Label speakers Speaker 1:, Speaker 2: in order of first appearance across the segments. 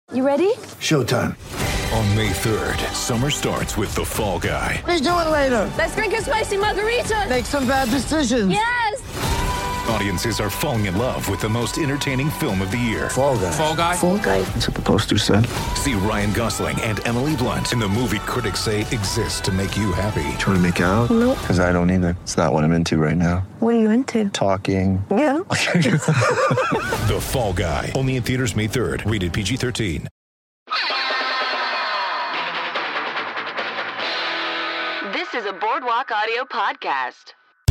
Speaker 1: You ready?
Speaker 2: Showtime.
Speaker 3: On May 3rd, summer starts with The Fall Guy.
Speaker 2: Let's do it later.
Speaker 1: Let's drink a spicy margarita.
Speaker 2: Make some bad decisions.
Speaker 1: Yes!
Speaker 3: Audiences are falling in love with the most entertaining film of the year.
Speaker 2: Fall Guy.
Speaker 4: Fall Guy?
Speaker 1: Fall guy.
Speaker 2: That's what the poster said.
Speaker 3: See Ryan Gosling and Emily Blunt in the movie critics say exists to make you happy.
Speaker 2: Trying to make it out?
Speaker 1: Nope.
Speaker 2: Because I don't either. It's not what I'm into right now.
Speaker 1: What are you into?
Speaker 2: Talking.
Speaker 1: Yeah.
Speaker 3: The Fall Guy. Only in theaters May 3rd. Rated PG-13.
Speaker 5: This is a Boardwalk Audio podcast.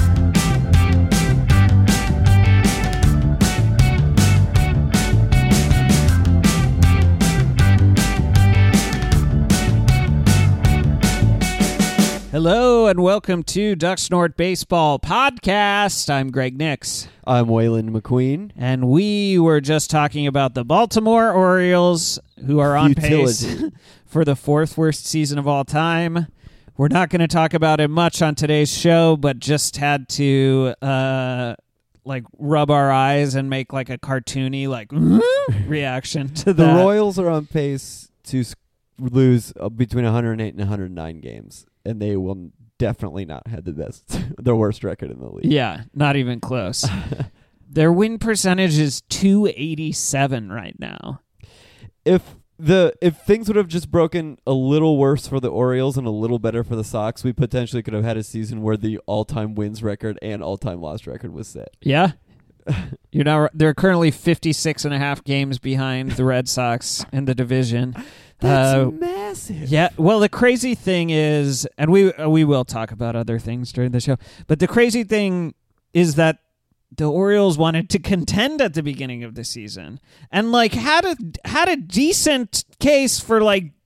Speaker 6: Hello and welcome to Duck Snort Baseball Podcast. I'm Greg Nix.
Speaker 7: I'm Waylon McQueen.
Speaker 6: And we were just talking about the Baltimore Orioles, who are on pace for the fourth worst season of all time. We're not going to talk about it much on today's show, but just had to rub our eyes and make like a cartoony reaction to that.
Speaker 7: The Royals are on pace to lose between 108 and 109 games, and they will definitely not have the worst record in the league.
Speaker 6: Yeah, not even close. Their win percentage is .287 right now.
Speaker 7: If things would have just broken a little worse for the Orioles and a little better for the Sox, we potentially could have had a season where the all-time wins record and all-time loss record was set.
Speaker 6: Yeah. They're currently 56.5 games behind the Red Sox in the division.
Speaker 7: That's massive.
Speaker 6: Yeah. Well, the crazy thing is, and we will talk about other things during the show, but the crazy thing is that the Orioles wanted to contend at the beginning of the season and had a decent case for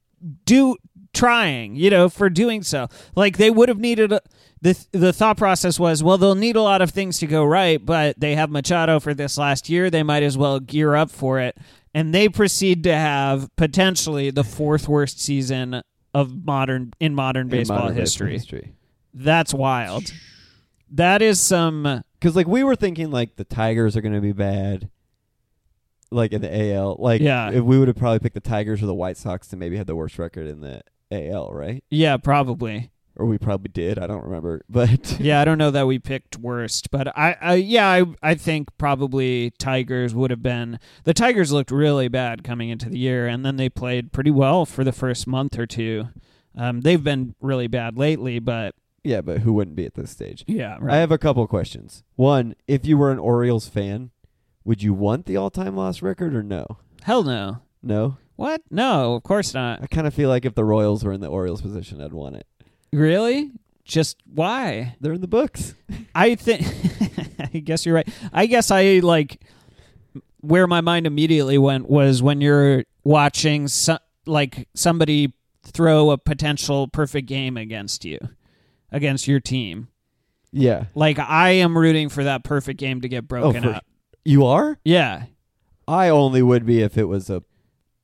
Speaker 6: for doing so. Like they would have needed the thought process was, well, they'll need a lot of things to go right, but they have Machado for this last year. They might as well gear up for it. And they proceed to have potentially the fourth worst season of modern baseball history. That's wild. That is some...
Speaker 7: Because we were thinking the Tigers are going to be bad, in the AL. If we would have probably picked the Tigers or the White Sox to maybe have the worst record in the AL, right?
Speaker 6: Yeah, probably.
Speaker 7: Or we probably did. I don't remember, but
Speaker 6: yeah, I don't know that we picked worst, but I think probably Tigers would have been. The Tigers looked really bad coming into the year, and then they played pretty well for the first month or two. They've been really bad lately, but
Speaker 7: yeah, but who wouldn't be at this stage?
Speaker 6: Yeah, right.
Speaker 7: I have a couple questions. One, if you were an Orioles fan, would you want the all-time loss record or no?
Speaker 6: Hell no.
Speaker 7: No?
Speaker 6: What? No, of course not.
Speaker 7: I kind of feel like if the Royals were in the Orioles position, I'd want it.
Speaker 6: Really? Just why?
Speaker 7: They're in the books.
Speaker 6: I think I guess you're right. I guess where my mind immediately went was when you're watching somebody throw a potential perfect game against your team.
Speaker 7: Yeah.
Speaker 6: I am rooting for that perfect game to get broken up.
Speaker 7: You are?
Speaker 6: Yeah.
Speaker 7: I only would be if it was a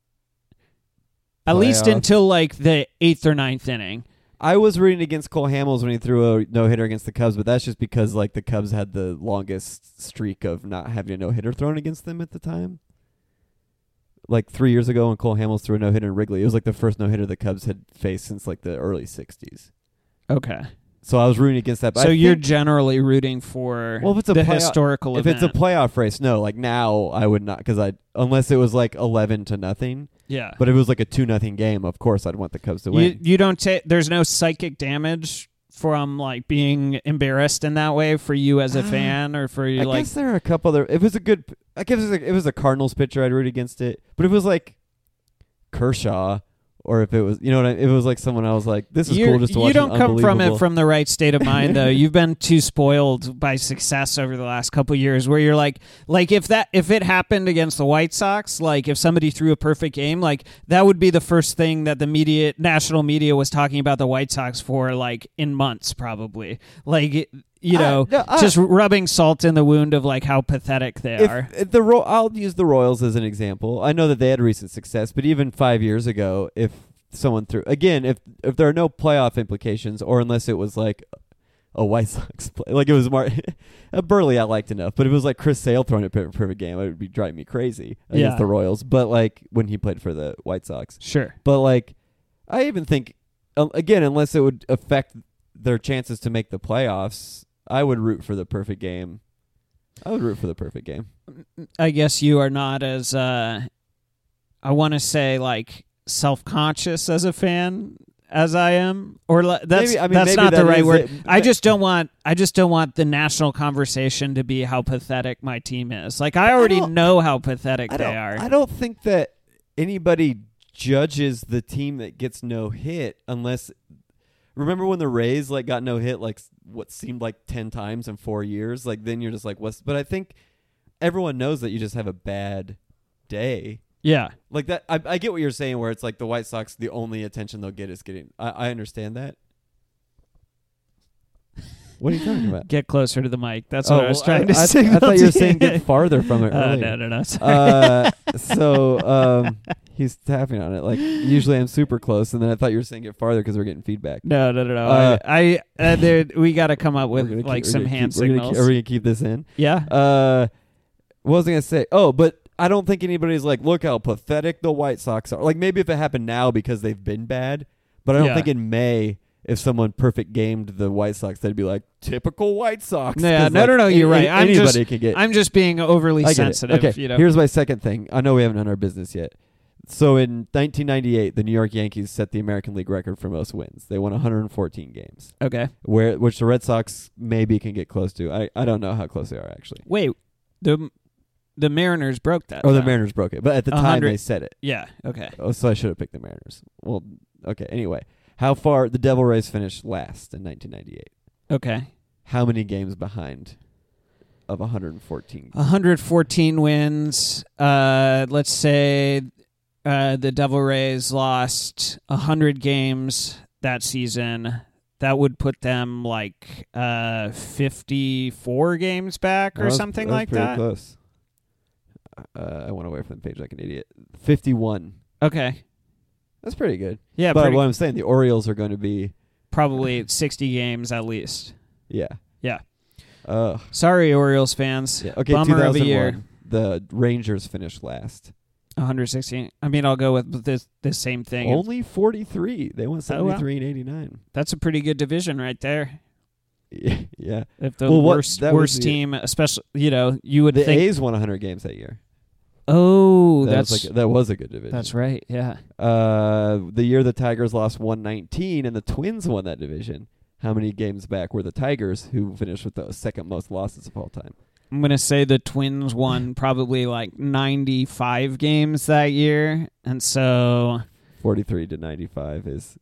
Speaker 6: at least until the 8th or 9th inning.
Speaker 7: I was rooting against Cole Hamels when he threw a no-hitter against the Cubs, but that's just because the Cubs had the longest streak of not having a no-hitter thrown against them at the time. 3 years ago when Cole Hamels threw a no-hitter in Wrigley, it was the first no-hitter the Cubs had faced since the early 60s.
Speaker 6: Okay.
Speaker 7: So I was rooting against that. But
Speaker 6: so you're generally rooting for
Speaker 7: if it's a
Speaker 6: historical event.
Speaker 7: If it's a playoff race, no. Now I would not, because unless it was 11-0.
Speaker 6: Yeah.
Speaker 7: But if it was a 2-0 game, of course I'd want the Cubs to win.
Speaker 6: You don't there's no psychic damage from being embarrassed in that way for you as a fan, or for you
Speaker 7: I guess there are a couple other. If it was if it was a Cardinals pitcher, I'd root against it. But if it was Kershaw, or if it was, if it was someone I was this is cool just to watch.
Speaker 6: You don't come from it from the right state of mind, though. You've been too spoiled by success over the last couple of years, where you're if it happened against the White Sox, if somebody threw a perfect game, that would be the first thing that the national media was talking about the White Sox for, in months, probably. Just rubbing salt in the wound of how pathetic they are.
Speaker 7: I'll use the Royals as an example. I know that they had recent success, but even 5 years ago, if someone threw again, if there are no playoff implications, or unless it was a White Sox play. Like, it was Burley I liked enough, but if it was like Chris Sale throwing a perfect game, it would be driving me crazy against the Royals. But like when he played for the White Sox,
Speaker 6: Sure.
Speaker 7: But like, I even think again, unless it would affect their chances to make the playoffs, I would root for the perfect game.
Speaker 6: I guess you are not as I want to say like self-conscious as a fan as I am, or that's not the right word. I just don't want the national conversation to be how pathetic my team is. Like, I already know how pathetic they are.
Speaker 7: I don't think that anybody judges the team that gets no hit unless. Remember when the Rays like got no hit like what seemed like 10 times in 4 years? Like, then you're just like, what's? But I think everyone knows that you just have a bad day.
Speaker 6: Yeah.
Speaker 7: Like that, I get what you're saying, where it's like the White Sox, the only attention they'll get is getting. I understand that. What are you talking about?
Speaker 6: Get closer to the mic. That's what I was trying to say.
Speaker 7: I thought you were saying get farther from it earlier.
Speaker 6: No. Sorry.
Speaker 7: So he's tapping on it. Like, usually I'm super close, and then I thought you were saying get farther because we're getting feedback.
Speaker 6: No. We got to come up with like some hand signals.
Speaker 7: Are we going to keep this in?
Speaker 6: Yeah.
Speaker 7: What was I going to say? Oh, but I don't think anybody's like, look how pathetic the White Sox are. Like, maybe if it happened now because they've been bad, but I don't think in May, if someone perfect gamed the White Sox, they'd be like, typical White Sox.
Speaker 6: Yeah, no, you're right. I'm just being overly sensitive.
Speaker 7: Okay, here's my second thing. I know we haven't done our business yet. So in 1998, the New York Yankees set the American League record for most wins. They won 114 games.
Speaker 6: Okay.
Speaker 7: Which the Red Sox maybe can get close to. I don't know how close they are, actually.
Speaker 6: Wait, the Mariners broke that.
Speaker 7: Oh, the Mariners broke it. But at the time, they said it.
Speaker 6: Yeah, okay.
Speaker 7: Oh, so I should have picked the Mariners. Well, okay, anyway. How far the Devil Rays finished last in 1998?
Speaker 6: Okay.
Speaker 7: How many games behind of 114?
Speaker 6: 114 wins. Let's say the Devil Rays lost 100 games that season. That would put them like 54 games back or something like that.
Speaker 7: Pretty close. I went away from the page like an idiot. 51.
Speaker 6: Okay.
Speaker 7: That's pretty good.
Speaker 6: Yeah,
Speaker 7: but what I'm saying, the Orioles are going to be
Speaker 6: probably 60 games at least.
Speaker 7: Yeah.
Speaker 6: Yeah. Sorry, Orioles fans.
Speaker 7: Yeah. Okay,
Speaker 6: Bummer of a year.
Speaker 7: The Rangers finished last.
Speaker 6: 116. I mean, I'll go with this same thing.
Speaker 7: Only 43. They won 73 and 89.
Speaker 6: That's a pretty good division right there.
Speaker 7: Yeah.
Speaker 6: If the worst team, especially, you would think
Speaker 7: the A's won 100 games that year.
Speaker 6: Oh,
Speaker 7: that was a good division.
Speaker 6: That's right. Yeah.
Speaker 7: The year the Tigers lost 119 and the Twins won that division. How many games back were the Tigers, who finished with the second most losses of all time?
Speaker 6: I'm going to say the Twins won probably like 95 games that year. And so
Speaker 7: 43 to 95 is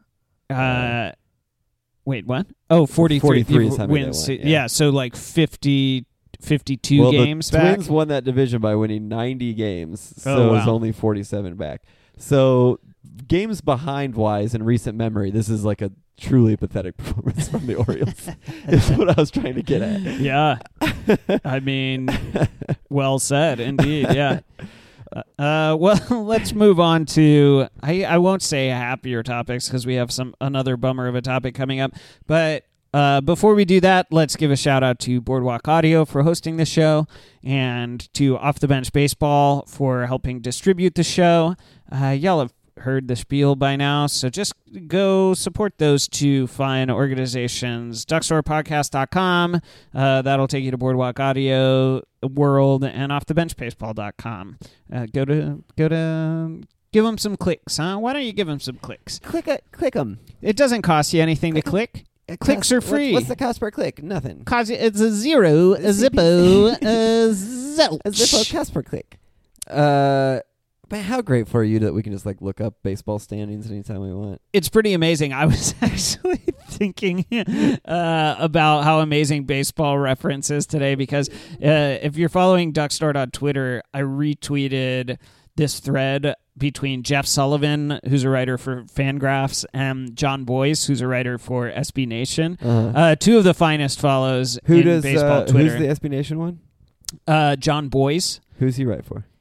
Speaker 6: wait, what? Oh, 43
Speaker 7: is how many
Speaker 6: wins.
Speaker 7: they won,
Speaker 6: yeah, so like 52 games
Speaker 7: the
Speaker 6: back.
Speaker 7: Twins won that division by winning 90 games, so it was only 47 back. So games behind wise in recent memory, this is like a truly pathetic performance from the Orioles. Is what I was trying to get at.
Speaker 6: Yeah. I mean, well said, indeed. Yeah. Well, let's move on to, I won't say happier topics because we have another bummer of a topic coming up. But before we do that, let's give a shout out to Boardwalk Audio for hosting the show and to Off the Bench Baseball for helping distribute the show. Y'all have heard the spiel by now, so just go support those two fine organizations. DuckStorePodcast.com, that'll take you to Boardwalk Audio World, and OffTheBenchBaseball.com. Go to give them some clicks, huh? Why don't you give them some clicks?
Speaker 7: Click them.
Speaker 6: It doesn't cost you anything to click. Clicks are free.
Speaker 7: What's the cost per click? Nothing.
Speaker 6: It's a zero, a zippo, a zilch.
Speaker 7: A zippo cost per click. But how grateful are you that we can just like look up baseball standings anytime we want?
Speaker 6: It's pretty amazing. I was actually thinking about how amazing Baseball Reference is today because if you're following Duckstart on Twitter, I retweeted this thread between Jeff Sullivan, who's a writer for Fangraphs, and John Boyce, who's a writer for SB Nation. Two of the finest follows in baseball Twitter.
Speaker 7: Who's the SB Nation one?
Speaker 6: John Boyce.
Speaker 7: Who's he write for?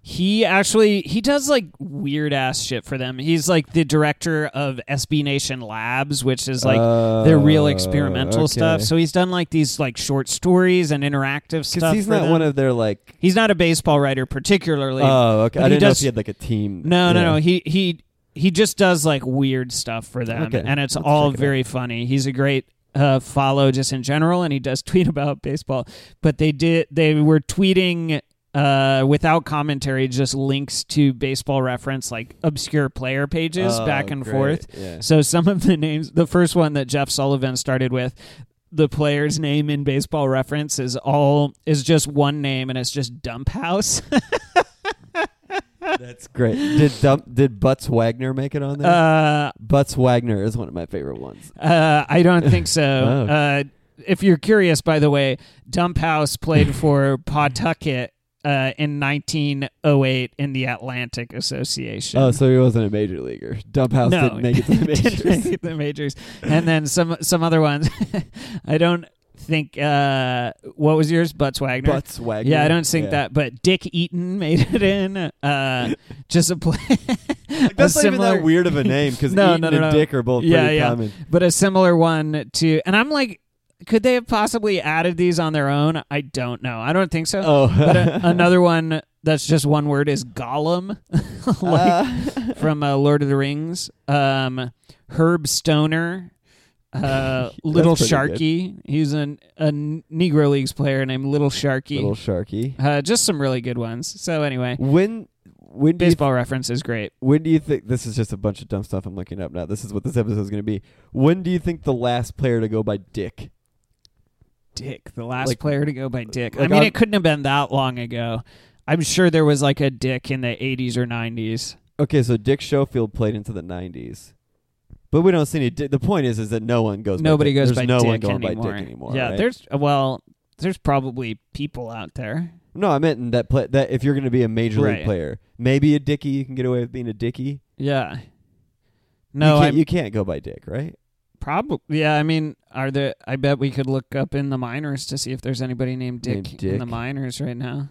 Speaker 6: He does like weird ass shit for them. He's like the director of SB Nation Labs, which is like their real experimental stuff. So he's done like these like short stories and interactive stuff.
Speaker 7: Because he's not one of their like.
Speaker 6: He's not a baseball writer particularly.
Speaker 7: Oh, okay. I didn't know if he had like a team.
Speaker 6: No. He just does like weird stuff for them,
Speaker 7: Okay.
Speaker 6: and it's
Speaker 7: Let's
Speaker 6: all
Speaker 7: check it
Speaker 6: very funny. He's a great follow just in general, and he does tweet about baseball. But they were tweeting. Without commentary, just links to Baseball Reference, like obscure player pages back and forth.
Speaker 7: Yeah.
Speaker 6: So some of the names, the first one that Jeff Sullivan started with, the player's name in Baseball Reference is just one name, and it's just Dump House.
Speaker 7: That's great. Did Butts Wagner make it on there? Butts Wagner is one of my favorite ones.
Speaker 6: I don't think so.
Speaker 7: Oh.
Speaker 6: If you're curious, by the way, Dump House played for Pawtucket in 1908 in the Atlantic Association.
Speaker 7: Oh, so he wasn't a major leaguer. Dump House didn't make it to the majors.
Speaker 6: Didn't make it to the majors. And then some other ones. I don't think what was yours? Butts Wagner.
Speaker 7: Butts Wagner.
Speaker 6: Yeah, I don't think that. But Dick Eaton made it in. Just a play.
Speaker 7: That's not even that weird of a name because Eaton and Dick are both pretty common.
Speaker 6: But a similar one to, and I'm like, could they have possibly added these on their own? I don't know. I don't think so.
Speaker 7: Oh.
Speaker 6: But another one that's just one word is Gollum, from Lord of the Rings. Herb Stoner, Little Sharky. He's a Negro Leagues player named Little Sharky.
Speaker 7: Little Sharky.
Speaker 6: Just some really good ones. So anyway,
Speaker 7: when
Speaker 6: Baseball Reference is great.
Speaker 7: When do you think, this is just a bunch of dumb stuff I'm looking up now. This is what this episode is going to be. When do you think the last player to go by Dick?
Speaker 6: Dick, the last player to go by Dick.
Speaker 7: Like
Speaker 6: I mean, it couldn't have been that long ago. I'm sure there was like a Dick in the 80s or 90s.
Speaker 7: Okay, so Dick Schofield played into the 90s. But we don't see any Dick. The point is that no one goes
Speaker 6: Nobody
Speaker 7: by Dick.
Speaker 6: goes
Speaker 7: There's
Speaker 6: by
Speaker 7: no
Speaker 6: Dick
Speaker 7: one going
Speaker 6: anymore.
Speaker 7: by Dick anymore.
Speaker 6: Yeah,
Speaker 7: right?
Speaker 6: there's probably people out there.
Speaker 7: No, I meant in that if you're going to be a major league player, maybe a Dickie, you can get away with being a Dickie.
Speaker 6: Yeah. No,
Speaker 7: you can't go by Dick, right?
Speaker 6: Probably. Yeah, I mean, I bet we could look up in the minors to see if there's anybody named Dick in the minors right now.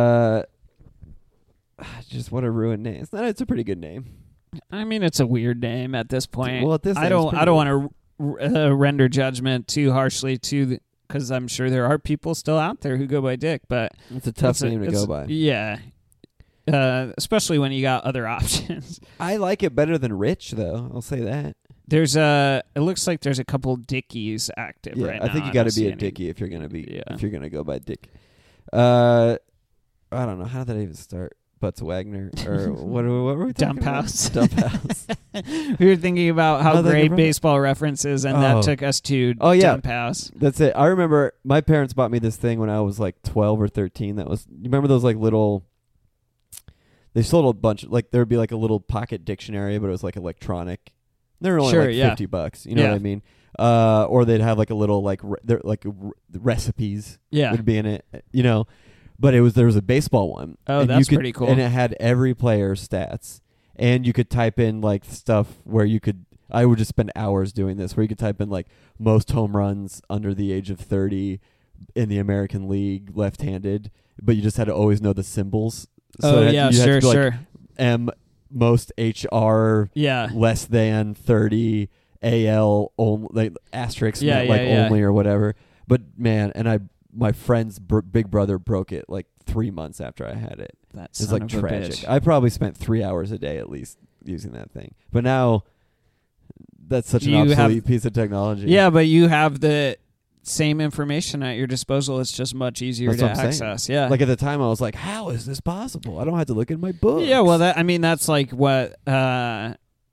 Speaker 7: Just what a ruined name. It's a pretty good name.
Speaker 6: I mean, it's a weird name at this point.
Speaker 7: Well,
Speaker 6: I don't want to render judgment too harshly because I'm sure there are people still out there who go by Dick, but
Speaker 7: it's a tough name to go by.
Speaker 6: Yeah. Especially when you got other options.
Speaker 7: I like it better than Rich, though. I'll say that.
Speaker 6: It looks like there's a couple Dickies active right now.
Speaker 7: I think you got to be a Dickie if you're gonna if you're gonna go by Dick. I don't know, how did that even start? Butts Wagner or what were we talking
Speaker 6: Dump House.
Speaker 7: Dump House.
Speaker 6: We were thinking about how great Baseball Reference is, and that took us to Dump House.
Speaker 7: That's it. I remember my parents bought me this thing when I was like 12 or 13. You remember those like little. They sold a bunch. Like there would be like a little pocket dictionary, but it was like electronic. They were only like $50. You know what I mean? Or they'd have like a little recipes.
Speaker 6: Yeah.
Speaker 7: Would be in it. You know. But there was a baseball one.
Speaker 6: Oh, that's pretty cool.
Speaker 7: And it had every player's stats. And you could type in like stuff where I would just spend hours doing this, where you could type in like most home runs under the age of 30 in the American League left-handed, but you just had to always know the symbols. So sure. Like M most HR less than 30 AL only, like asterisk only or whatever. But man, my friend's big brother broke it like 3 months after I had it. It's like tragic. I probably spent 3 hours a day at least using that thing. But now that's such an obsolete piece of technology.
Speaker 6: Yeah, but you have the same information at your disposal. It's just much easier to access. Yeah.
Speaker 7: Like at the time I was like, how is this possible? I don't have to look in my book.
Speaker 6: Yeah, well that's like what my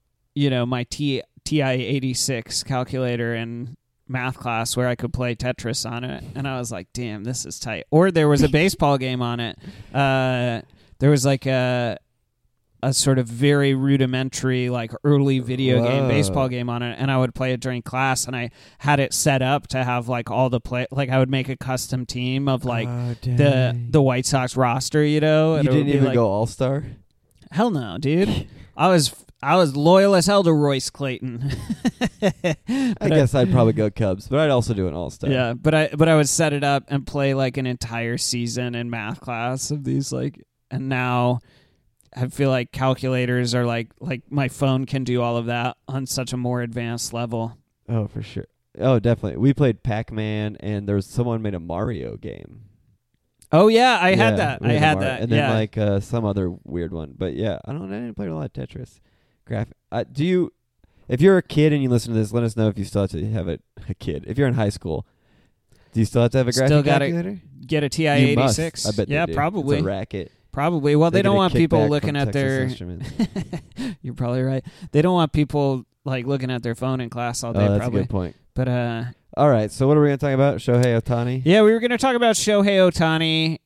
Speaker 6: TI-86 calculator and math class where I could play Tetris on it, and I was like, damn, this is tight. Or there was a baseball game on it. There was like a sort of very rudimentary, like early video game baseball game on it, and I would play it during class, and I had it set up to have like all the like I would make a custom team of like the White Sox roster, you know.
Speaker 7: You didn't even go All-Star?
Speaker 6: Hell no, dude. I was loyal as hell to Royce Clayton.
Speaker 7: I guess I'd probably go Cubs, but I'd also do an All-Star.
Speaker 6: Yeah, but I would set it up and play like an entire season in math class of these like and now I feel like calculators are like my phone can do all of that on such a more advanced level.
Speaker 7: Oh, for sure. Oh, definitely. We played Pac-Man, and there was someone made a Mario game.
Speaker 6: Oh yeah, I had that.
Speaker 7: we
Speaker 6: I had
Speaker 7: Mario,
Speaker 6: that.
Speaker 7: and then like some other weird one. But yeah, I didn't play a lot of Tetris. If you're a kid and you listen to this, let us know if you still have to have a kid. If you're in high school, do you still have to have a graphic calculator?
Speaker 6: Get a TI
Speaker 7: You must.
Speaker 6: 86.
Speaker 7: I bet
Speaker 6: yeah,
Speaker 7: they do.
Speaker 6: probably.
Speaker 7: It's a racket.
Speaker 6: Probably. Well, they don't
Speaker 7: get a
Speaker 6: want people
Speaker 7: kickback
Speaker 6: looking
Speaker 7: from
Speaker 6: at
Speaker 7: Texas
Speaker 6: their.
Speaker 7: Instruments.
Speaker 6: You're probably right. They don't want people like looking at their phone in class all day.
Speaker 7: Oh, that's
Speaker 6: probably.
Speaker 7: a good point.
Speaker 6: But
Speaker 7: all right. So what are we going to talk about? Shohei Ohtani.
Speaker 6: yeah, we were going to talk about Shohei Ohtani.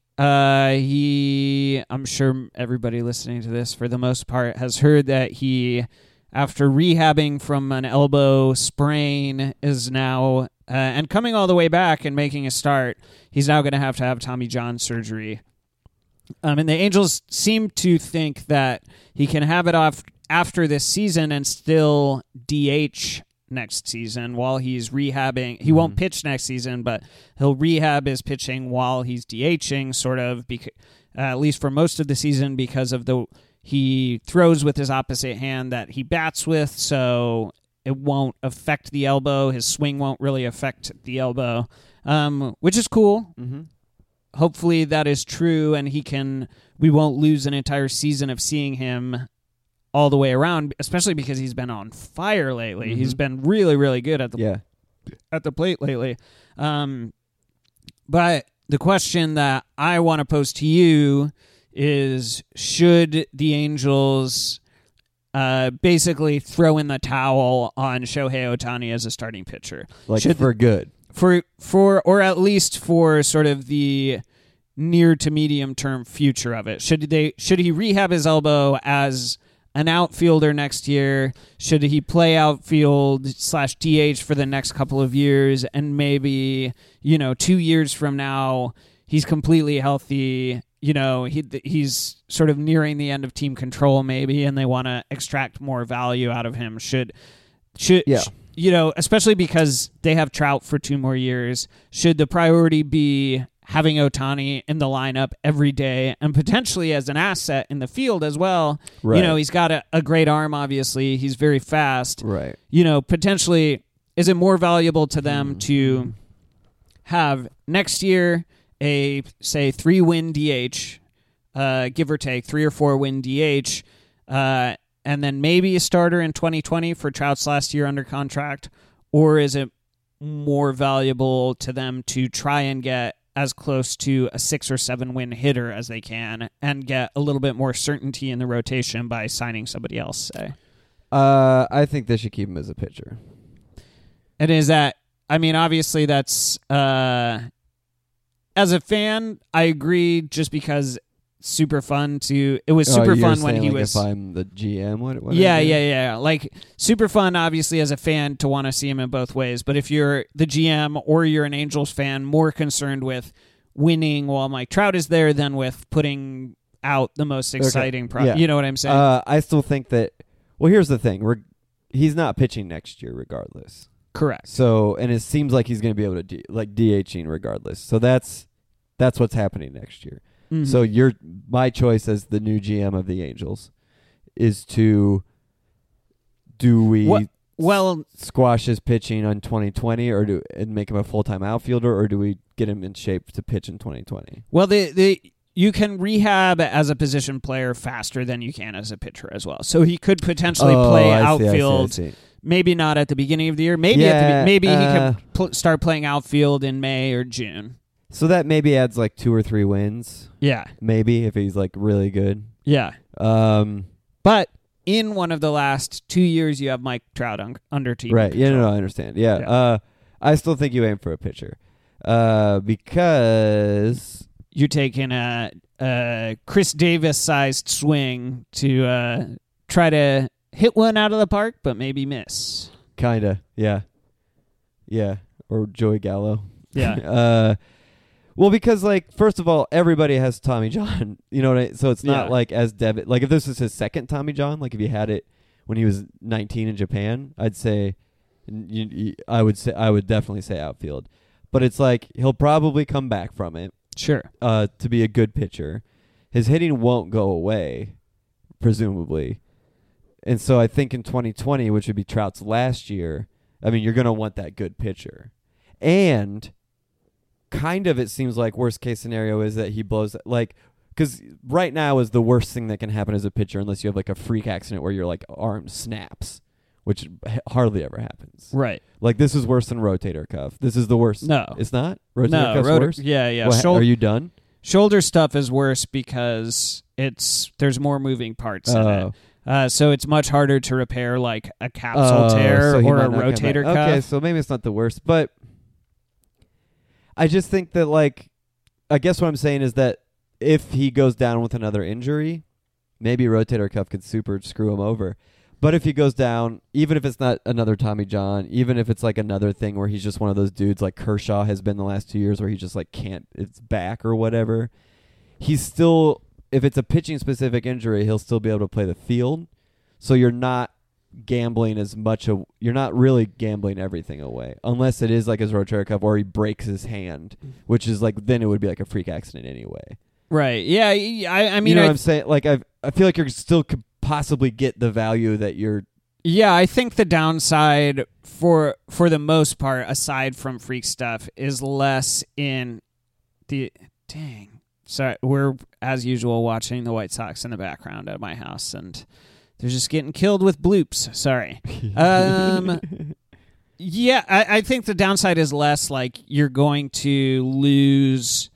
Speaker 6: I'm sure everybody listening to this, for the most part, has heard that he, after rehabbing from an elbow sprain, is now and coming all the way back and making a start. He's now going to have Tommy John surgery. And the Angels seem to think that he can have it off after this season and still DH next season while he's rehabbing. He won't pitch next season, but he'll rehab his pitching while he's DHing, sort of, at least for most of the season, because of he throws with his opposite hand that he bats with, so it won't affect the elbow. His swing won't really affect the elbow, which is cool.
Speaker 7: Mm-hmm.
Speaker 6: Hopefully that is true, and we won't lose an entire season of seeing him all the way around, especially because he's been on fire lately. He's been really, really good at the plate lately. But the question that I want to pose to you is, should the Angels basically throw in the towel on Shohei Ohtani as a starting pitcher?
Speaker 7: For good.
Speaker 6: For or at least for sort of the near to medium term future of it. Should he rehab his elbow as an outfielder next year? Should he play outfield / DH for the next couple of years, and maybe 2 years from now he's completely healthy, he's sort of nearing the end of team control maybe, and they want to extract more value out of him? Especially because they have Trout for 2 more years, should the priority be having Ohtani in the lineup every day and potentially as an asset in the field as well?
Speaker 7: Right.
Speaker 6: He's got a great arm, obviously. He's very fast.
Speaker 7: Right.
Speaker 6: Potentially, is it more valuable to them to have next year a, say, 3-win DH, give or take, 3 or 4 win DH, and then maybe a starter in 2020 for Trout's last year under contract? Or is it more valuable to them to try and get as close to a 6 or 7 win hitter as they can and get a little bit more certainty in the rotation by signing somebody else, say?
Speaker 7: I think they should keep him as a pitcher.
Speaker 6: And is that, obviously that's, as a fan, I agree, just because super fun it was super fun when he was.
Speaker 7: If I'm the GM, what
Speaker 6: yeah. Like, super fun, obviously, as a fan to want to see him in both ways. But if you're the GM or you're an Angels fan, more concerned with winning while Mike Trout is there than with putting out the most exciting product. You know what I'm saying?
Speaker 7: I still think that. Well, here's the thing: he's not pitching next year, regardless.
Speaker 6: Correct.
Speaker 7: So, and it seems like he's going to be able to DHing regardless. So that's what's happening next year.
Speaker 6: Mm-hmm.
Speaker 7: So my choice as the new GM of the Angels is do we squash his pitching on 2020 and make him a full-time outfielder, or do we get him in shape to pitch in 2020?
Speaker 6: Well, you can rehab as a position player faster than you can as a pitcher as well. So he could potentially play outfield.
Speaker 7: I see.
Speaker 6: Maybe not at the beginning of the year. Maybe he can start playing outfield in May or June.
Speaker 7: So that maybe adds like 2 or 3 wins.
Speaker 6: Yeah.
Speaker 7: Maybe if he's like really good.
Speaker 6: Yeah. But in one of the last 2 years, you have Mike Trout under team.
Speaker 7: Right.
Speaker 6: Control.
Speaker 7: Yeah, no, I understand. Yeah. I still think you aim for a pitcher. Because
Speaker 6: you're taking a Chris Davis-sized swing to try to hit one out of the park, but maybe miss.
Speaker 7: Kinda. Yeah. Yeah. Or Joey Gallo.
Speaker 6: Yeah.
Speaker 7: Well, because, like, first of all, everybody has Tommy John. You know what I mean? So it's not like as like if this is his second Tommy John, like if he had it when he was 19 in Japan, I'd say, I would definitely say outfield. But it's like he'll probably come back from it.
Speaker 6: Sure.
Speaker 7: To be a good pitcher. his hitting won't go away, presumably. And so I think in 2020, which would be Trout's last year, I mean, you're going to want that good pitcher. And kind of it seems like worst case scenario is that he blows, like, because right now is the worst thing that can happen as a pitcher unless you have like a freak accident where your like arm snaps, which hardly ever happens.
Speaker 6: Right.
Speaker 7: Like this is worse than rotator cuff. This is the worst.
Speaker 6: No.
Speaker 7: It's not? Rotator cuff's worse?
Speaker 6: Yeah.
Speaker 7: Well, are you done?
Speaker 6: Shoulder stuff is worse because there's more moving parts in it. So it's much harder to repair like a capsule tear
Speaker 7: so
Speaker 6: or a rotator cuff.
Speaker 7: Okay, so maybe it's not the worst, but I just think that like, I guess what I'm saying is that if he goes down with another injury, maybe rotator cuff could super screw him over. But if he goes down, even if it's not another Tommy John, even if it's like another thing where he's just one of those dudes like Kershaw has been the last 2 years where he just like can't, it's back or whatever, he's still, if it's a pitching specific injury, he'll still be able to play the field. So you're not gambling as much, you're not really gambling everything away unless it is like his rotator cuff or he breaks his hand, which is like, then it would be like a freak accident anyway.
Speaker 6: Right. Yeah. I mean,
Speaker 7: you know what I'm saying? Like I feel like you're still could possibly get the value that you're.
Speaker 6: Yeah, I think the downside for the most part, aside from freak stuff, is less in the dang. Sorry, we're as usual watching the White Sox in the background at my house, and they're just getting killed with bloops. Sorry. Yeah, I think the downside is less like you're going to lose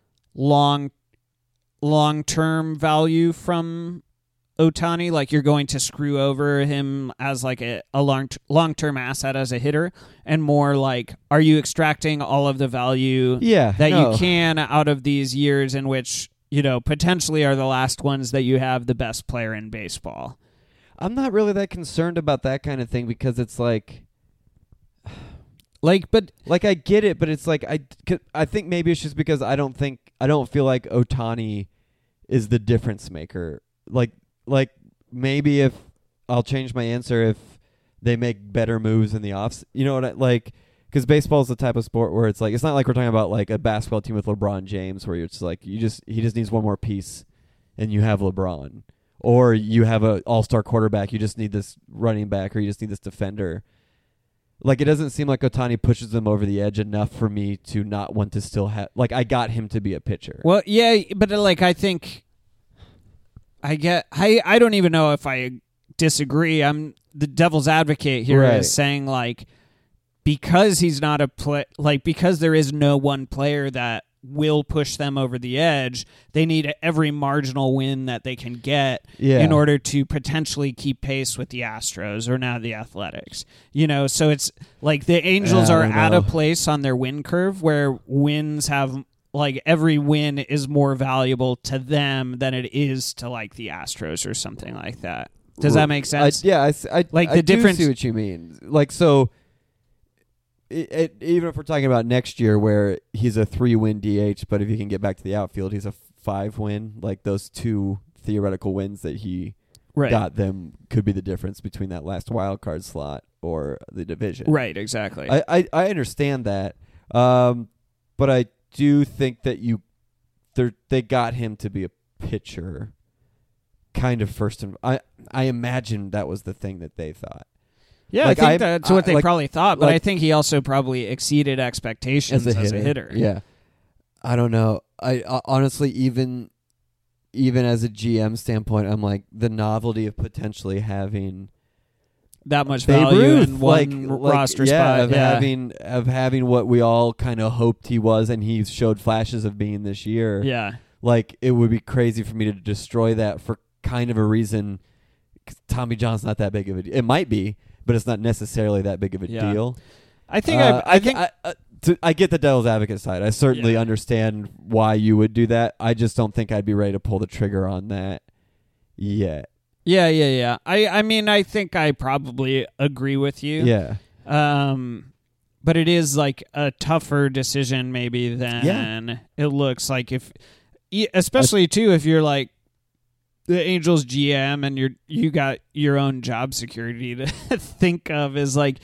Speaker 6: long-term value from Ohtani, like you're going to screw over him as like a long-term asset as a hitter, and more like, are you extracting all of the value you can out of these years in which, potentially are the last ones that you have the best player in baseball?
Speaker 7: I'm not really that concerned about that kind of thing because it's like I get it, but it's like I think maybe it's just because I don't feel like Ohtani is the difference maker. Like maybe if I'll change my answer if they make better moves in the offs. You know what I like? Because baseball is the type of sport where it's like, it's not like we're talking about like a basketball team with LeBron James where it's like he just needs one more piece and you have LeBron, or you have an all-star quarterback, you just need this running back, or you just need this defender. Like, it doesn't seem like Ohtani pushes them over the edge enough for me to not want to still have... Like, I got him to be a pitcher.
Speaker 6: Well, yeah, but, like, I think... I don't even know if I disagree. I'm the devil's advocate here,
Speaker 7: right,
Speaker 6: is saying, like, because he's not because there is no one player that will push them over the edge, they need every marginal win that they can get in order to potentially keep pace with the Astros or now the Athletics. So it's like the Angels are at a place on their win curve where wins have, like, every win is more valuable to them than it is to, like, the Astros or something like that. Does that make sense?
Speaker 7: I
Speaker 6: like
Speaker 7: the difference. See what you mean. Like, so even if we're talking about next year where he's a 3-win DH, but if he can get back to the outfield, he's a 5-win. Like, those two theoretical wins that he got them could be the difference between that last wild card slot or the division.
Speaker 6: Right, exactly.
Speaker 7: I understand that, but I do think that they got him to be a pitcher kind of first. I imagine that was the thing that they thought.
Speaker 6: Yeah,
Speaker 7: like,
Speaker 6: I think that's what they probably thought, but
Speaker 7: like,
Speaker 6: I think he also probably exceeded expectations as a hitter.
Speaker 7: Yeah. I don't know. I honestly, even as a GM standpoint, I'm like, the novelty of potentially having
Speaker 6: that much value in one roster spot.
Speaker 7: Of having what we all kind of hoped he was, and he showed flashes of being this year.
Speaker 6: Yeah.
Speaker 7: Like, it would be crazy for me to destroy that for kind of a reason. Tommy John's not that big of a deal. It might be, but it's not necessarily that big of a deal.
Speaker 6: I think
Speaker 7: I get the devil's advocate side. I certainly understand why you would do that. I just don't think I'd be ready to pull the trigger on that yet.
Speaker 6: Yeah. I mean, I think I probably agree with you.
Speaker 7: Yeah.
Speaker 6: But it is like a tougher decision maybe than it looks like, especially too if you're like the Angels GM and you got your own job security to think of as like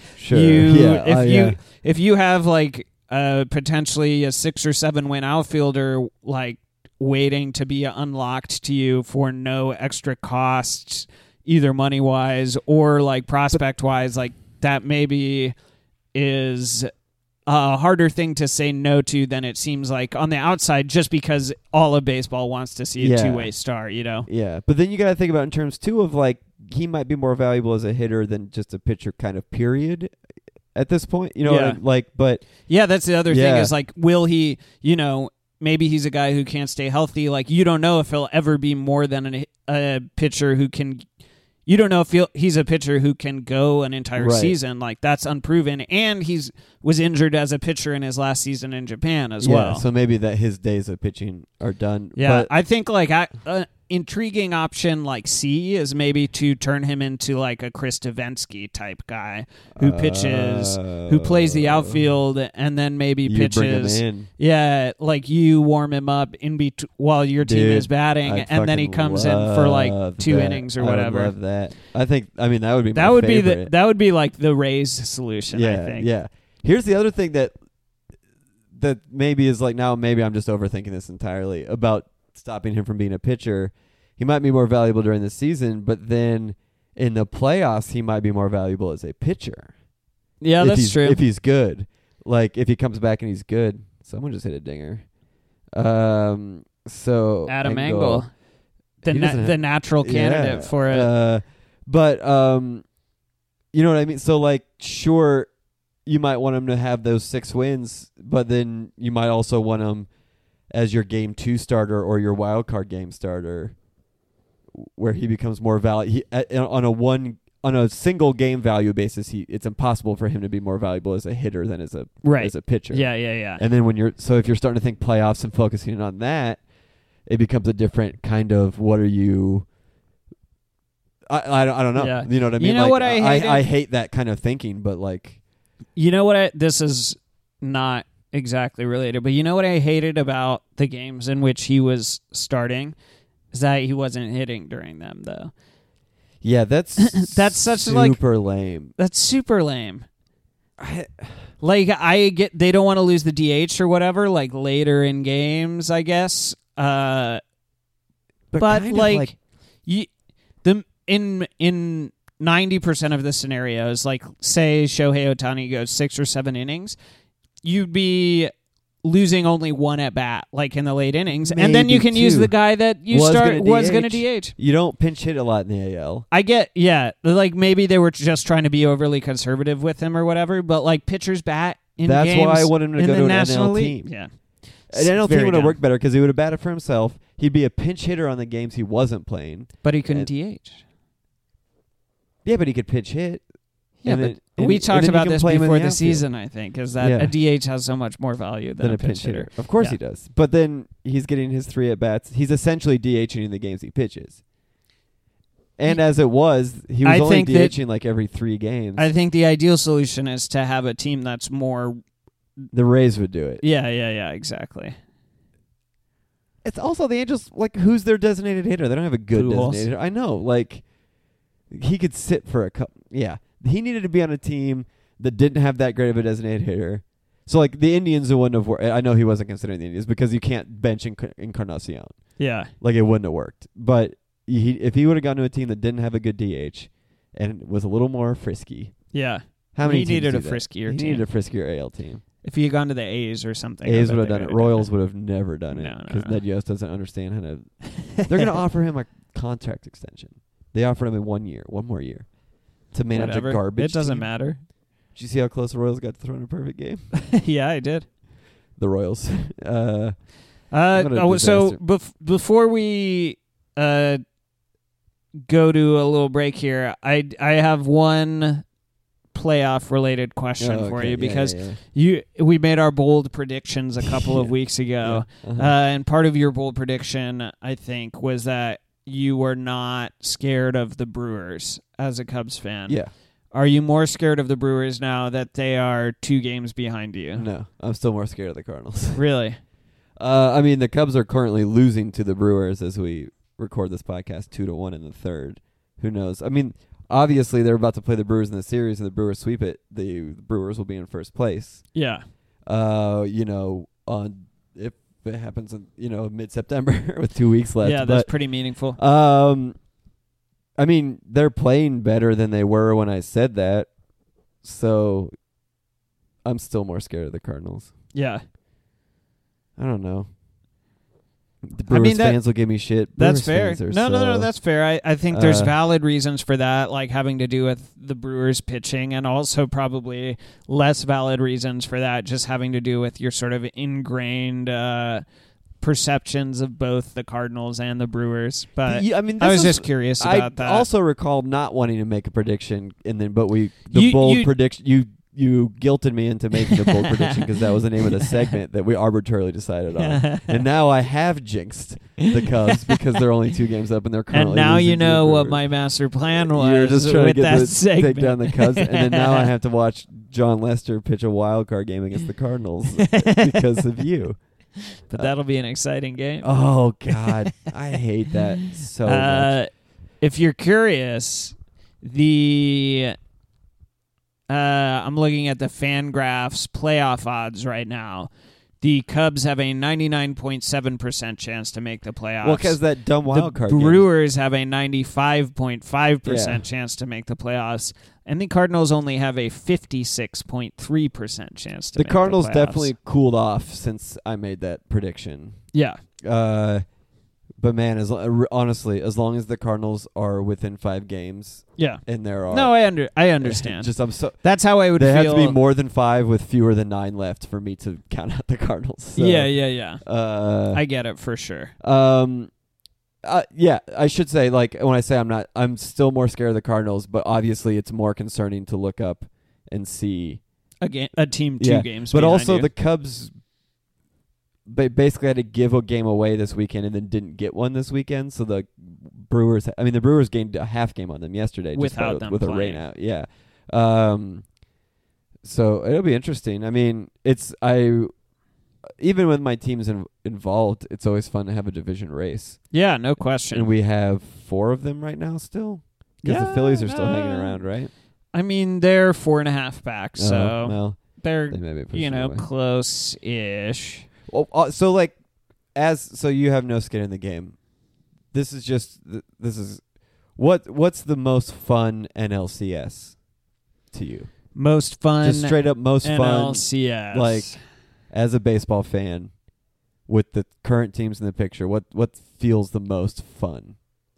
Speaker 6: if you have like potentially a 6 or 7 win outfielder, like waiting to be unlocked to you for no extra costs, either money wise or like prospect wise, like that maybe is a harder thing to say no to than it seems like on the outside, just because all of baseball wants to see a two-way star, you know?
Speaker 7: Yeah, but then you got to think about in terms too of like he might be more valuable as a hitter than just a pitcher, kind of period. At this point, you know, but
Speaker 6: yeah, that's the other thing is like, will he? You know, maybe he's a guy who can't stay healthy. Like, you don't know if he'll ever be more than a pitcher who can. You don't know if he's a pitcher who can go an entire season. Like, that's unproven. And was injured as a pitcher in his last season in Japan as well.
Speaker 7: So maybe that his days of pitching are done.
Speaker 6: Yeah,
Speaker 7: but
Speaker 6: I think like intriguing option like C is maybe to turn him into like a Chris Davinsky type guy who pitches, who plays the outfield, and then maybe pitches.
Speaker 7: Bring him in.
Speaker 6: Yeah, like you warm him up while your team is batting, and then he comes in for like 2 innings or whatever.
Speaker 7: I would love that. I mean that would be
Speaker 6: that
Speaker 7: my
Speaker 6: would
Speaker 7: favorite.
Speaker 6: that would be like the Rays solution.
Speaker 7: Yeah,
Speaker 6: I think.
Speaker 7: Yeah. Here's the other thing that maybe is like, now maybe I'm just overthinking this entirely about stopping him from being a pitcher. He might be more valuable during the season, but then in the playoffs, he might be more valuable as a pitcher.
Speaker 6: Yeah, that's true.
Speaker 7: If he's good. Like, if he comes back and he's good. Someone just hit a dinger. So
Speaker 6: Adam Engel. The natural candidate for it.
Speaker 7: But, you know what I mean? So, like, sure, you might want him to have those 6 wins, but then you might also want him as your game 2 starter or your wild card game starter, where he becomes more valuable on a single game value basis. It's impossible for him to be more valuable as a hitter than as a pitcher.
Speaker 6: Yeah.
Speaker 7: And then if you're starting to think playoffs and focusing on that, it becomes a different kind of what are you. I don't know.
Speaker 6: Yeah.
Speaker 7: You know what I mean?
Speaker 6: You know
Speaker 7: like,
Speaker 6: what
Speaker 7: I hate that kind of thinking, but like,
Speaker 6: you know what? This is not exactly related, but you know what I hated about the games in which he was starting is that he wasn't hitting during them, though.
Speaker 7: Yeah, that's
Speaker 6: such
Speaker 7: super lame.
Speaker 6: That's super lame. I get they don't want to lose the DH or whatever, like later in games, I guess. But like you, in 90% of the scenarios, like say Shohei Ohtani goes 6 or 7 innings, you'd be losing only 1 at bat, like in the late innings, and then you can use the guy that you was going to DH.
Speaker 7: You don't pinch hit a lot in the AL.
Speaker 6: I get, like maybe they were just trying to be overly conservative with him or whatever, but like pitchers bat in
Speaker 7: That's
Speaker 6: games.
Speaker 7: That's why I want him to go to an
Speaker 6: National
Speaker 7: NL
Speaker 6: League.
Speaker 7: team.
Speaker 6: Yeah,
Speaker 7: an NL team would have
Speaker 6: dumb.
Speaker 7: worked better because he would have batted for himself. He'd be a pinch hitter on the games he wasn't playing,
Speaker 6: but he couldn't DH.
Speaker 7: Yeah, but he could pitch hit.
Speaker 6: Yeah, we talked about this before the season, I think, is that a DH has so much more value than a pinch hitter.
Speaker 7: Of course he does. But then he's getting his 3 at-bats. He's essentially DHing in the games he pitches. And as it was, he was only DHing like every 3 games.
Speaker 6: I think the ideal solution is to have a team that's more...
Speaker 7: The Rays would do it.
Speaker 6: Yeah, exactly.
Speaker 7: It's also the Angels, like, who's their designated hitter? They don't have a good designated hitter. I know, like, he could sit for a couple... Yeah. He needed to be on a team that didn't have that great of a designated hitter. So, like, the Indians wouldn't have worked. I know he wasn't considering the Indians because you can't bench Encarnacion.
Speaker 6: Yeah.
Speaker 7: Like, it wouldn't have worked. But if he would have gone to a team that didn't have a good DH and was a little more frisky.
Speaker 6: Yeah.
Speaker 7: How many
Speaker 6: he needed a
Speaker 7: team?
Speaker 6: friskier team.
Speaker 7: He needed a friskier AL team.
Speaker 6: If he had gone to the A's or something.
Speaker 7: A's would have done it. Royals would have never done it.
Speaker 6: No.
Speaker 7: Because Ned Yost doesn't understand how to... They're going to offer him a contract extension. They offered him one more year. To manage a garbage
Speaker 6: It doesn't
Speaker 7: team.
Speaker 6: matter.
Speaker 7: Did you see how close the Royals got to throwing a perfect game?
Speaker 6: Yeah, I did.
Speaker 7: The Royals.
Speaker 6: So before we go to a little break here, I have one playoff related question for you because we made our bold predictions a couple of weeks ago, and part of your bold prediction, I think, was that you were not scared of the Brewers as a Cubs fan.
Speaker 7: Yeah.
Speaker 6: Are you more scared of the Brewers now that they are 2 games behind you?
Speaker 7: No, I'm still more scared of the Cardinals.
Speaker 6: Really?
Speaker 7: I mean, the Cubs are currently losing to the Brewers as we record this podcast 2-1 in the 3rd. Who knows? I mean, obviously they're about to play the Brewers in the series, and the Brewers sweep it. The Brewers will be in first place.
Speaker 6: Yeah.
Speaker 7: You know, if it happens in, mid-September with 2 weeks left.
Speaker 6: Yeah, that's pretty meaningful.
Speaker 7: I mean, they're playing better than they were when I said that, so I'm still more scared of the Cardinals.
Speaker 6: Yeah.
Speaker 7: I don't know. The Brewers fans will give me shit.
Speaker 6: That's
Speaker 7: Brewers
Speaker 6: fair.
Speaker 7: fans
Speaker 6: No, that's fair. I think there's
Speaker 7: Uh,
Speaker 6: valid reasons for that, like having to do with the Brewers pitching, and also probably less valid reasons for that just having to do with your sort of ingrained perceptions of both the Cardinals and the Brewers. But
Speaker 7: Yeah, I mean,
Speaker 6: I was
Speaker 7: this
Speaker 6: just curious about
Speaker 7: I
Speaker 6: that.
Speaker 7: also recall not wanting to make a prediction, and then bold
Speaker 6: You-
Speaker 7: prediction. You guilted me into making a bold prediction because that was the name of the segment that we arbitrarily decided on. And now I have jinxed the Cubs because they're only 2 games up and they're currently
Speaker 6: and now
Speaker 7: losing
Speaker 6: you
Speaker 7: to the
Speaker 6: know what
Speaker 7: Brewers.
Speaker 6: my master plan was
Speaker 7: You're just trying
Speaker 6: with
Speaker 7: to
Speaker 6: that
Speaker 7: take
Speaker 6: segment.
Speaker 7: down the Cubs, and then now I have to watch John Lester pitch a wild card game against the Cardinals because of you.
Speaker 6: But that'll be an exciting game.
Speaker 7: Oh God, I hate that so much.
Speaker 6: If you're curious, I'm looking at the Fangraphs playoff odds right now. The Cubs have a 99.7% chance to make the playoffs.
Speaker 7: Well, because that dumb wild
Speaker 6: the
Speaker 7: card game.
Speaker 6: Brewers have a 95.5% chance to make the playoffs, and the Cardinals only have a 56.3% chance to
Speaker 7: The
Speaker 6: make
Speaker 7: Cardinals
Speaker 6: the playoffs.
Speaker 7: definitely cooled off since I made that prediction.
Speaker 6: Yeah.
Speaker 7: But man, honestly, as long as the Cardinals are within 5 games,
Speaker 6: Yeah.
Speaker 7: and there are
Speaker 6: No, I understand. That's how I would
Speaker 7: they
Speaker 6: feel.
Speaker 7: have to be more than 5 with fewer than 9 left for me to count out the Cardinals. So,
Speaker 6: Yeah.
Speaker 7: I
Speaker 6: I get it for sure.
Speaker 7: yeah, I should say, like, when I say I'm still more scared of the Cardinals, but obviously it's more concerning to look up and see
Speaker 6: A team 2 games
Speaker 7: But
Speaker 6: behind
Speaker 7: also
Speaker 6: you.
Speaker 7: the Cubs basically had to give a game away this weekend and then didn't get one this weekend. So the Brewers gained a half game on them yesterday
Speaker 6: Without them
Speaker 7: with a
Speaker 6: playing.
Speaker 7: rain out. Yeah. So it'll be interesting. I mean, even with my teams involved, it's always fun to have a division race.
Speaker 6: Yeah, no question.
Speaker 7: And we have 4 of them right now still. Because the Phillies are still hanging around, right?
Speaker 6: I mean, they're 4.5 back, so
Speaker 7: well,
Speaker 6: they're
Speaker 7: they may be pushing away.
Speaker 6: close-ish.
Speaker 7: Well, so you have no skin in the game. This is what's the most fun NLCS to you?
Speaker 6: Most fun,
Speaker 7: Just straight up most
Speaker 6: NLCS.
Speaker 7: fun. Like, as a baseball fan, with the current teams in the picture, what feels the most fun?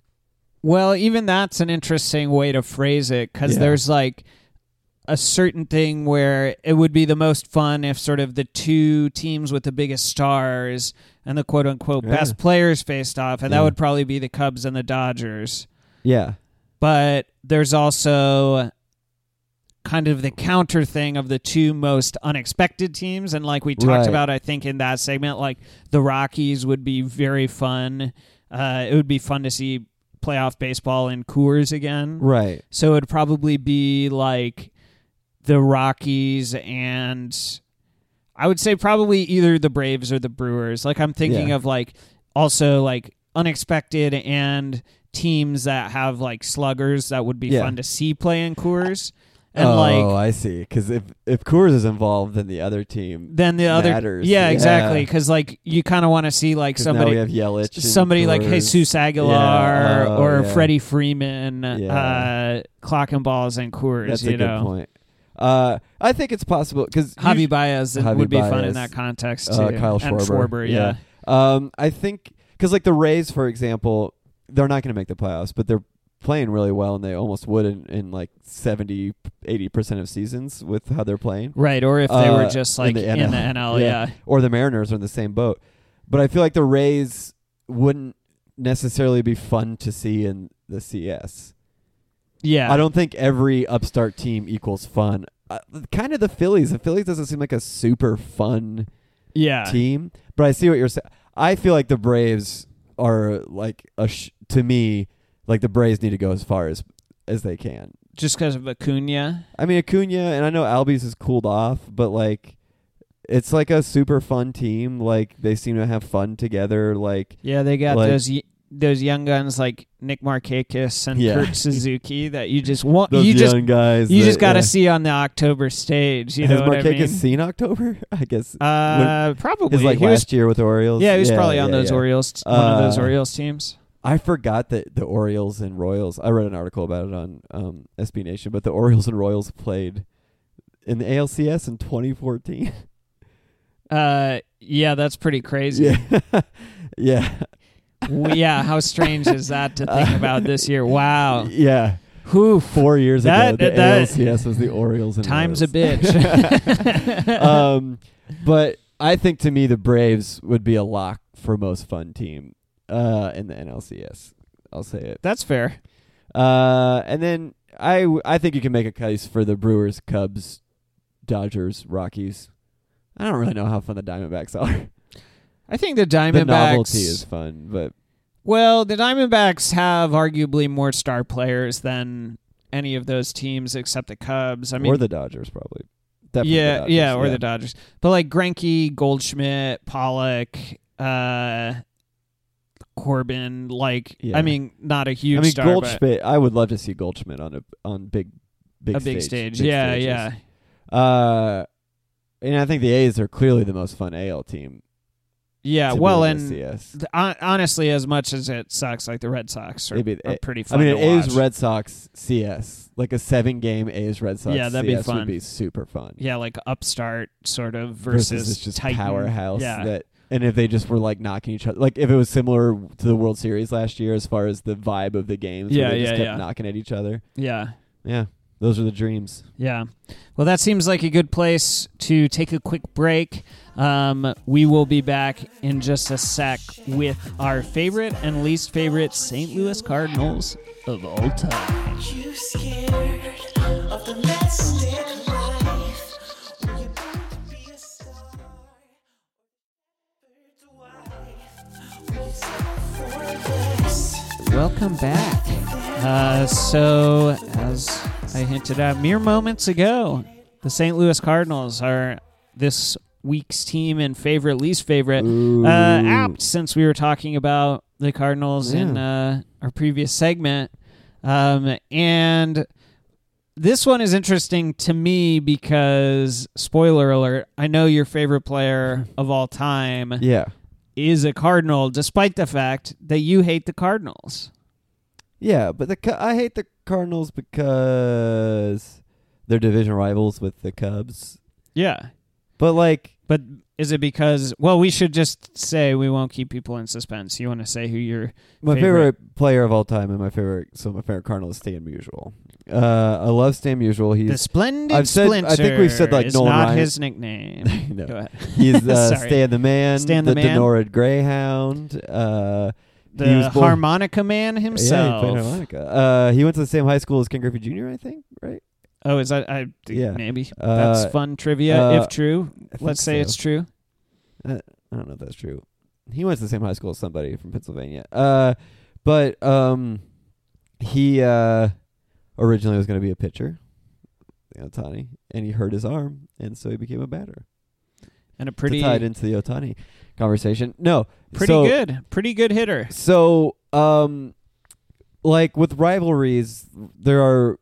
Speaker 6: Well, even that's an interesting way to phrase it, because there's like a certain thing where it would be the most fun if sort of the 2 teams with the biggest stars and the quote-unquote best players faced off, and that would probably be the Cubs and the Dodgers.
Speaker 7: Yeah.
Speaker 6: But there's also kind of the counter thing of the 2 most unexpected teams, and like we talked about, I think, in that segment, like the Rockies would be very fun. It would be fun to see playoff baseball in Coors again.
Speaker 7: Right.
Speaker 6: So it would probably be like the Rockies and I would say probably either the Braves or the Brewers. Like I'm thinking of like also like unexpected and teams that have like sluggers that would be fun to see play in Coors. And
Speaker 7: I see. Because if Coors is involved, then the other team matters.
Speaker 6: Yeah, exactly. Because like you kind of want to see like somebody.
Speaker 7: Now we have Yelich,
Speaker 6: somebody like Jesus Aguilar or Freddie Freeman,
Speaker 7: Yeah.
Speaker 6: clocking balls and Coors.
Speaker 7: That's a good point. I think it's possible because
Speaker 6: Javi Baez would be fun in that context too.
Speaker 7: Kyle Schwarber.
Speaker 6: And Schwarber, yeah.
Speaker 7: I think because like the Rays, for example, they're not going to make the playoffs, but they're playing really well, and they almost would in like 70-80% of seasons with how they're playing.
Speaker 6: Right, or if they were just like
Speaker 7: in
Speaker 6: in the NL, yeah.
Speaker 7: Or the Mariners are in the same boat. But I feel like the Rays wouldn't necessarily be fun to see in the CS.
Speaker 6: Yeah.
Speaker 7: I don't think every upstart team equals fun. Kind of the Phillies. The Phillies doesn't seem like a super fun team. But I see what you're saying. I feel like the Braves are like to me, like the Braves need to go as far as they can.
Speaker 6: Just because of Acuna?
Speaker 7: I mean, Acuna, and I know Albies has cooled off, but like it's like a super fun team. Like they seem to have fun together. Like
Speaker 6: yeah, they got those those young guns like Nick Markakis and
Speaker 7: Yeah.
Speaker 6: Kurt Suzuki that you just want.
Speaker 7: Those
Speaker 6: You just
Speaker 7: young guys.
Speaker 6: you
Speaker 7: that-
Speaker 6: just got to
Speaker 7: yeah.
Speaker 6: see on the October stage. You
Speaker 7: Has
Speaker 6: know what I
Speaker 7: Markakis
Speaker 6: mean?
Speaker 7: seen October? I guess.
Speaker 6: Probably.
Speaker 7: His like
Speaker 6: He was-
Speaker 7: last year with the Orioles.
Speaker 6: Yeah, he was probably on those
Speaker 7: yeah.
Speaker 6: Orioles, one of those
Speaker 7: Uh,
Speaker 6: Orioles teams.
Speaker 7: I forgot that the Orioles and Royals. I read an article about it on SB Nation, but the Orioles and Royals played in the ALCS in 2014.
Speaker 6: Yeah, that's pretty crazy.
Speaker 7: Yeah, yeah,
Speaker 6: Yeah, how strange is that to think about this year? Wow.
Speaker 7: yeah.
Speaker 6: Whew.
Speaker 7: 4 years
Speaker 6: That-
Speaker 7: ago, the
Speaker 6: that-
Speaker 7: ALCS was the Orioles and
Speaker 6: Time's a
Speaker 7: Royals.
Speaker 6: bitch.
Speaker 7: But I think to me the Braves would be a lock for most fun team in the NLCS. I'll say it.
Speaker 6: That's fair.
Speaker 7: And then I think you can make a case for the Brewers, Cubs, Dodgers, Rockies. I don't really know how fun the Diamondbacks are.
Speaker 6: I think the
Speaker 7: The
Speaker 6: Diamondbacks.
Speaker 7: novelty is fun, but
Speaker 6: Well, the Diamondbacks have arguably more star players than any of those teams except the Cubs. I mean,
Speaker 7: or the Dodgers probably. Definitely the Dodgers,
Speaker 6: or the Dodgers. But like Greinke, Goldschmidt, Pollock, Corbin, like
Speaker 7: Yeah.
Speaker 6: I mean, not a huge
Speaker 7: I mean
Speaker 6: star, but
Speaker 7: Goldschmidt. I would love to see Goldschmidt on big
Speaker 6: a big stage.
Speaker 7: big
Speaker 6: Yeah,
Speaker 7: stages.
Speaker 6: yeah.
Speaker 7: And I think the A's are clearly the most fun AL team.
Speaker 6: Yeah,
Speaker 7: to
Speaker 6: well,
Speaker 7: be in
Speaker 6: and
Speaker 7: the CS.
Speaker 6: honestly, as much as it sucks, like the Red Sox are,
Speaker 7: Maybe
Speaker 6: are pretty fun
Speaker 7: I mean,
Speaker 6: to
Speaker 7: A's
Speaker 6: watch.
Speaker 7: Red Sox CS, like a 7-game A's Red Sox.
Speaker 6: Yeah, that'd be
Speaker 7: CS
Speaker 6: fun.
Speaker 7: Would be super fun.
Speaker 6: Yeah, like upstart sort of
Speaker 7: Versus
Speaker 6: versus
Speaker 7: this just
Speaker 6: Titan.
Speaker 7: powerhouse.
Speaker 6: Yeah.
Speaker 7: That, and if they just were like knocking each other, like if it was similar to the World Series last year, as far as the vibe of the games,
Speaker 6: Yeah,
Speaker 7: where they just
Speaker 6: yeah,
Speaker 7: kept
Speaker 6: yeah.
Speaker 7: knocking at each other.
Speaker 6: Yeah.
Speaker 7: Yeah, those are the dreams.
Speaker 6: Yeah. Well, that seems like a good place to take a quick break. We will be back in just a sec with our favorite and least favorite St. Louis Cardinals of all time.
Speaker 4: You scared of the domestic life? Were you born to be a star? Were you set for this?
Speaker 6: Welcome back. So, as I hinted at mere moments ago, the St. Louis Cardinals are this week's team and favorite, least favorite. Apt, since we were talking about the Cardinals in our previous segment. And this one is interesting to me because, spoiler alert, I know your favorite player of all time
Speaker 7: Yeah.
Speaker 6: is a Cardinal, despite the fact that you hate the Cardinals.
Speaker 7: Yeah, but I hate the Cardinals because they're division rivals with the Cubs.
Speaker 6: Yeah.
Speaker 7: But like,
Speaker 6: But is it because, well, we should just say we won't keep people in suspense. You want to say who your
Speaker 7: my favorite player of all time and my favorite Cardinal is Stan Musial. I love Stan Musial.
Speaker 6: The
Speaker 7: He's
Speaker 6: Splendid
Speaker 7: I've said-
Speaker 6: Splinter
Speaker 7: I think we've said, like,
Speaker 6: is
Speaker 7: Nolan
Speaker 6: not
Speaker 7: Ryan.
Speaker 6: his nickname.
Speaker 7: No.
Speaker 6: Go ahead.
Speaker 7: he's
Speaker 6: Sorry.
Speaker 7: Stan the Man,
Speaker 6: Stan the Man.
Speaker 7: Denora Greyhound. He
Speaker 6: The
Speaker 7: was born-
Speaker 6: harmonica man
Speaker 7: Yeah,
Speaker 6: himself.
Speaker 7: he played harmonica. He went to the same high school as Ken Griffey Jr., I think, right?
Speaker 6: Oh, is that?
Speaker 7: Yeah.
Speaker 6: Maybe. That's fun trivia, if true.
Speaker 7: I think
Speaker 6: Let's say
Speaker 7: so.
Speaker 6: it's true.
Speaker 7: I don't know if that's true. He went to the same high school as somebody from Pennsylvania. But he originally was going to be a pitcher, Ohtani, and he hurt his arm, and so he became a batter.
Speaker 6: And a
Speaker 7: To
Speaker 6: pretty
Speaker 7: tie it into the Ohtani conversation. No.
Speaker 6: Pretty good hitter.
Speaker 7: So, like with rivalries, there are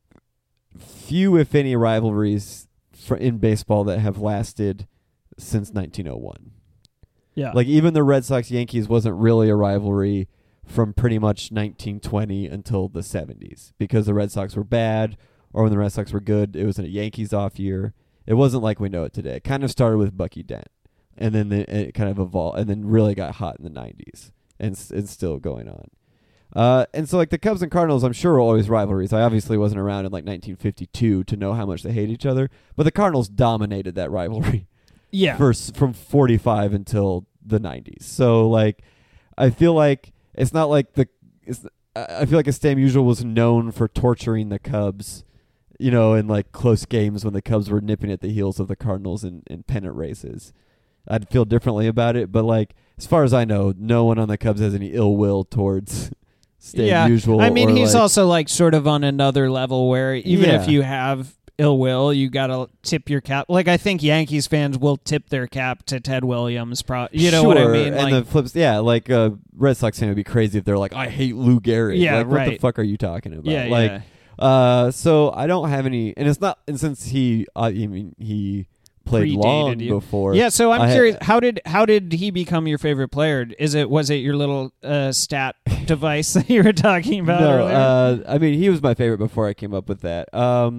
Speaker 7: few, if any, rivalries in baseball that have lasted since 1901.
Speaker 6: Yeah.
Speaker 7: Like even the Red Sox-Yankees wasn't really a rivalry from pretty much 1920 until the 70s because the Red Sox were bad, or when the Red Sox were good, it was a Yankees off year. It wasn't like we know it today. It kind of started with Bucky Dent, and then it kind of evolved, and then really got hot in the 90s, and it's still going on. And so like the Cubs and Cardinals, I'm sure, are always rivalries. I obviously wasn't around in like 1952 to know how much they hate each other, but the Cardinals dominated that rivalry.
Speaker 6: Yeah.
Speaker 7: From 45 until the 90s. So like, I feel like it's not like I feel like Stan Musial was known for torturing the Cubs, you know, in like close games when the Cubs were nipping at the heels of the Cardinals in pennant races. I'd feel differently about it, but like as far as I know, no one on the Cubs has any ill will towards Stan Musial.
Speaker 6: I mean,
Speaker 7: or
Speaker 6: he's
Speaker 7: like,
Speaker 6: also like sort of on another level where even if you have ill will. You got to tip your cap. Like, I think Yankees fans will tip their cap to Ted Williams. You know what I mean?
Speaker 7: And the flips, like Red Sox fan would be crazy if they're like, I hate Lou Gehrig.
Speaker 6: Yeah,
Speaker 7: like, what
Speaker 6: right.
Speaker 7: the fuck are you talking about?
Speaker 6: Yeah,
Speaker 7: like,
Speaker 6: yeah.
Speaker 7: so I don't have any, and it's not, and since he played
Speaker 6: Predated
Speaker 7: long
Speaker 6: you.
Speaker 7: before.
Speaker 6: Yeah, so I'm curious, how did he become your favorite player? Was it your little stat device that you were talking about earlier?
Speaker 7: I mean, he was my favorite before I came up with that.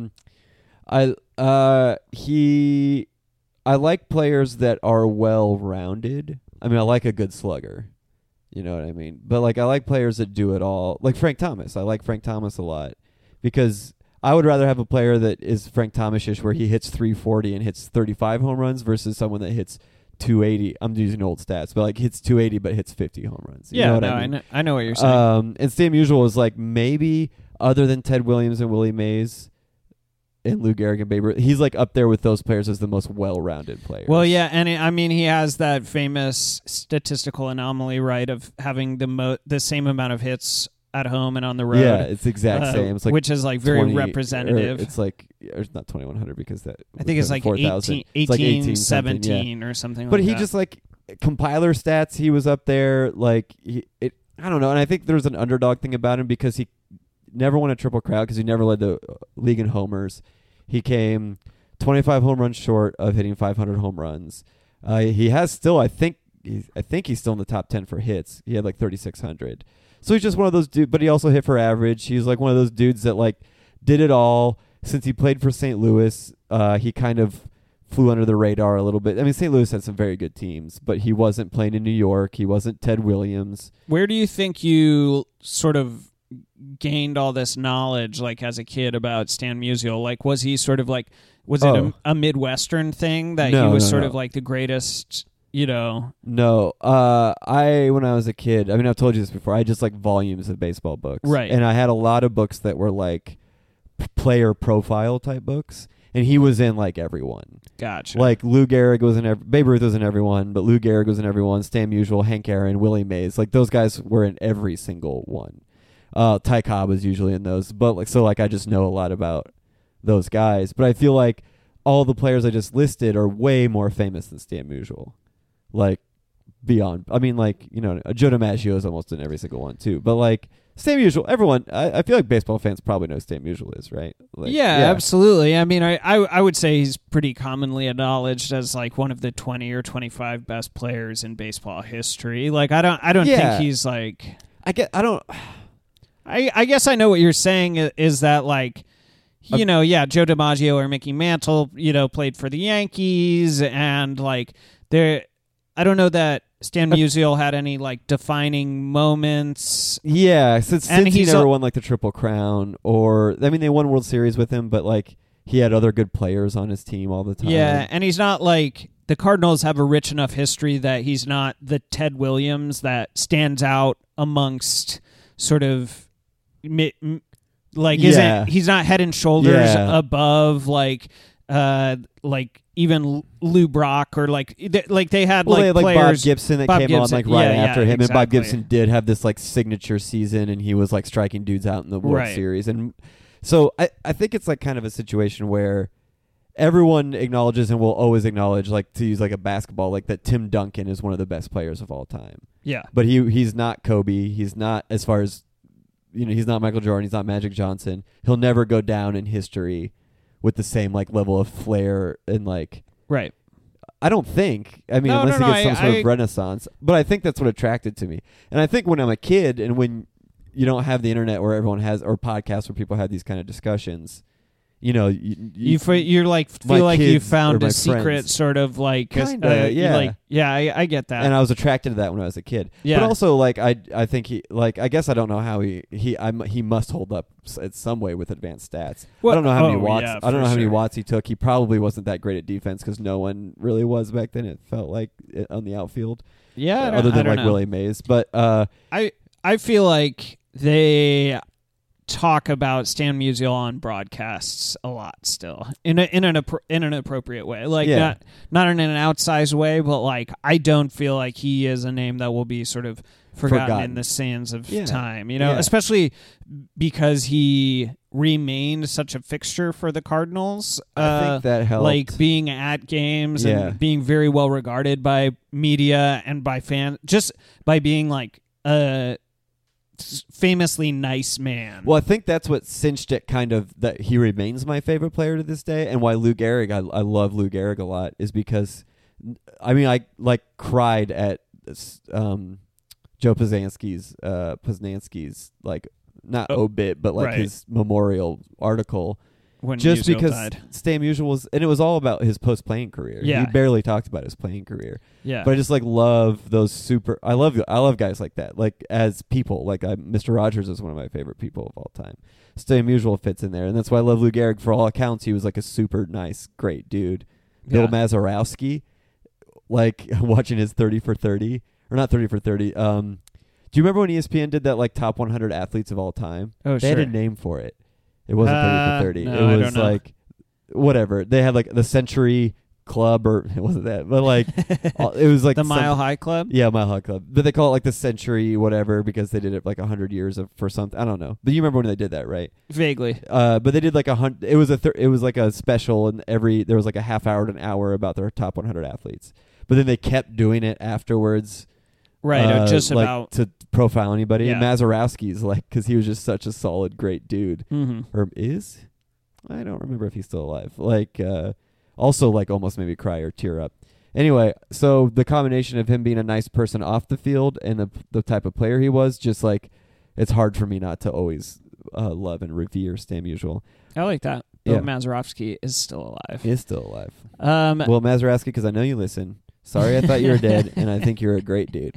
Speaker 7: I like players that are well-rounded. I mean, I like a good slugger. You know what I mean? But like, I like players that do it all. Like Frank Thomas. I like Frank Thomas a lot because I would rather have a player that is Frank Thomas-ish where he hits 340 and hits 35 home runs versus someone that hits 280. I'm using old stats, but like hits 280 but hits 50 home runs. You know what I mean?
Speaker 6: I know what you're saying.
Speaker 7: And Stan Musial is like, maybe other than Ted Williams and Willie Mays and Lou Gehrig and Babe Ruth, he's like up there with those players as the most well-rounded player.
Speaker 6: Well, yeah, and I mean, he has that famous statistical anomaly, right, of having the same amount of hits at home and on the road.
Speaker 7: Yeah, it's the exact same. It's like
Speaker 6: which is like very
Speaker 7: 20
Speaker 6: representative.
Speaker 7: It's like, it's not 2,100 because that.
Speaker 6: I think it's like
Speaker 7: 4,000.
Speaker 6: 18,
Speaker 7: It's like 18
Speaker 6: 17 or something
Speaker 7: But
Speaker 6: like
Speaker 7: he
Speaker 6: that.
Speaker 7: just like compiler stats, he was up there. Like I don't know, and I think there's an underdog thing about him because he never won a Triple Crown because he never led the league in homers. He came 25 home runs short of hitting 500 home runs. He has still, I think he's still in the top 10 for hits. He had like 3,600. So he's just one of those dudes, but he also hit for average. He's like one of those dudes that like did it all. Since he played for St. Louis, he kind of flew under the radar a little bit. I mean, St. Louis had some very good teams, but he wasn't playing in New York. He wasn't Ted Williams.
Speaker 6: Where do you think you sort of gained all this knowledge, like as a kid, about Stan Musial? Like, was he sort of like, was it a Midwestern thing that he was sort of like the greatest, you know?
Speaker 7: No. When I was a kid, I mean, I've told you this before, I just like volumes of baseball books.
Speaker 6: Right.
Speaker 7: And I had a lot of books that were like player profile type books, and he was in like everyone.
Speaker 6: Gotcha.
Speaker 7: Like Lou Gehrig was in Babe Ruth was in everyone, but Lou Gehrig was in everyone. Stan Musial, Hank Aaron, Willie Mays, like those guys were in every single one. Ty Cobb was usually in those, but like, so like I just know a lot about those guys. But I feel like all the players I just listed are way more famous than Stan Musial. Like beyond, I mean, like, you know, Joe DiMaggio is almost in every single one too. But like Stan Musial, everyone, I feel like baseball fans probably know who Stan Musial is, right? Like,
Speaker 6: yeah, absolutely. I mean, I would say he's pretty commonly acknowledged as like one of the 20 or 25 best players in baseball history. Like, I don't think he's like. I guess I know what you're saying is that, like, you know, Joe DiMaggio or Mickey Mantle, you know, played for the Yankees, and like I don't know that Stan Musial had any like defining moments.
Speaker 7: Yeah, since he never won like the Triple Crown, or I mean, they won World Series with him, but like he had other good players on his team all the time.
Speaker 6: Yeah, and he's not like, the Cardinals have a rich enough history that he's not the Ted Williams that stands out amongst sort of. Like, he's not head and shoulders above like even Lou Brock, or like they had
Speaker 7: they had like
Speaker 6: players,
Speaker 7: Bob Gibson that came on like right after him,
Speaker 6: exactly.
Speaker 7: And Bob Gibson did have this like signature season, and he was like striking dudes out in the World Series, and so I think it's like kind of a situation where everyone acknowledges and will always acknowledge, like, to use like a basketball, like that Tim Duncan is one of the best players of all time.
Speaker 6: Yeah,
Speaker 7: but he's not Kobe. He's not, as far as, you know, he's not Michael Jordan. He's not Magic Johnson. He'll never go down in history with the same like level of flair and like.
Speaker 6: Right.
Speaker 7: I don't think. I mean, unless he gets some sort of renaissance. But I think that's what attracted to me. And I think when I'm a kid and when you don't have the internet where everyone has, or podcasts where people have these kind of discussions, you know,
Speaker 6: you're like, feel like you found a secret
Speaker 7: friends.
Speaker 6: Sort of like, I get that.
Speaker 7: And I was attracted to that when I was a kid.
Speaker 6: Yeah.
Speaker 7: But also, like, I think he, like, I guess I don't know how he must hold up in some way with advanced stats. Well, I don't know how many watts. I don't know how many watts he took. He probably wasn't that great at defense because no one really was back then. It felt like on the outfield.
Speaker 6: Yeah.
Speaker 7: Other than like Willie Mays, but
Speaker 6: I feel like they talk about Stan Musial on broadcasts a lot still in an appropriate way, like not in an outsized way, but like I don't feel like he is a name that will be sort of forgotten in the sands of time, you know, especially because he remained such a fixture for the Cardinals.
Speaker 7: I think that helped.
Speaker 6: Like being at games
Speaker 7: Yeah.
Speaker 6: and being very well regarded by media and by fans, just by being like a famously nice man.
Speaker 7: Well, I think that's what cinched it kind of that he remains my favorite player to this day, and why Lou Gehrig, I love Lou Gehrig a lot, is because, I mean, I like cried at Joe Poznanski's like, not obit, but like
Speaker 6: right.
Speaker 7: his memorial article.
Speaker 6: When
Speaker 7: Just
Speaker 6: Musial
Speaker 7: because
Speaker 6: died.
Speaker 7: Stan Musial was, and it was all about his post-playing career.
Speaker 6: Yeah.
Speaker 7: He barely talked about his playing career.
Speaker 6: Yeah.
Speaker 7: But I just like love those I love guys like that. Like as people, like Mr. Rogers is one of my favorite people of all time. Stan Musial fits in there, and that's why I love Lou Gehrig. For all accounts, he was like a super nice, great dude. Bill
Speaker 6: Yeah.
Speaker 7: Mazeroski, like watching his 30 for 30, or not 30 for 30. Do you remember when ESPN did that like top 100 athletes of all time?
Speaker 6: Oh,
Speaker 7: They had
Speaker 6: sure.
Speaker 7: a name for it. It wasn't 30 for 30.
Speaker 6: No,
Speaker 7: it
Speaker 6: I
Speaker 7: was
Speaker 6: don't know.
Speaker 7: like whatever. They had like the Century Club, or it wasn't that, but like it was like
Speaker 6: the
Speaker 7: some-
Speaker 6: Mile High Club.
Speaker 7: Yeah, Mile High Club. But they call it like the Century whatever because they did it like 100 years for something. I don't know. But you remember when they did that, right?
Speaker 6: Vaguely.
Speaker 7: But they did like it was it was like a special, and there was like a half hour to an hour about their top 100 athletes. But then they kept doing it afterwards.
Speaker 6: Right. Just
Speaker 7: like
Speaker 6: about.
Speaker 7: to profile anybody.
Speaker 6: Yeah.
Speaker 7: And Mazeroski's like, because he was just such a solid, great dude.
Speaker 6: Mhm.
Speaker 7: Or is? I don't remember if he's still alive. Like, also like almost made me cry or tear up. Anyway, so the combination of him being a nice person off the field and the type of player he was, just like, it's hard for me not to always love and revere Stan Musial.
Speaker 6: I like that. Bill
Speaker 7: Yeah.
Speaker 6: Mazeroski is still alive.
Speaker 7: He is still alive.
Speaker 6: Well,
Speaker 7: Mazeroski, because I know you listen. Sorry, I thought you were dead, and I think you're a great dude.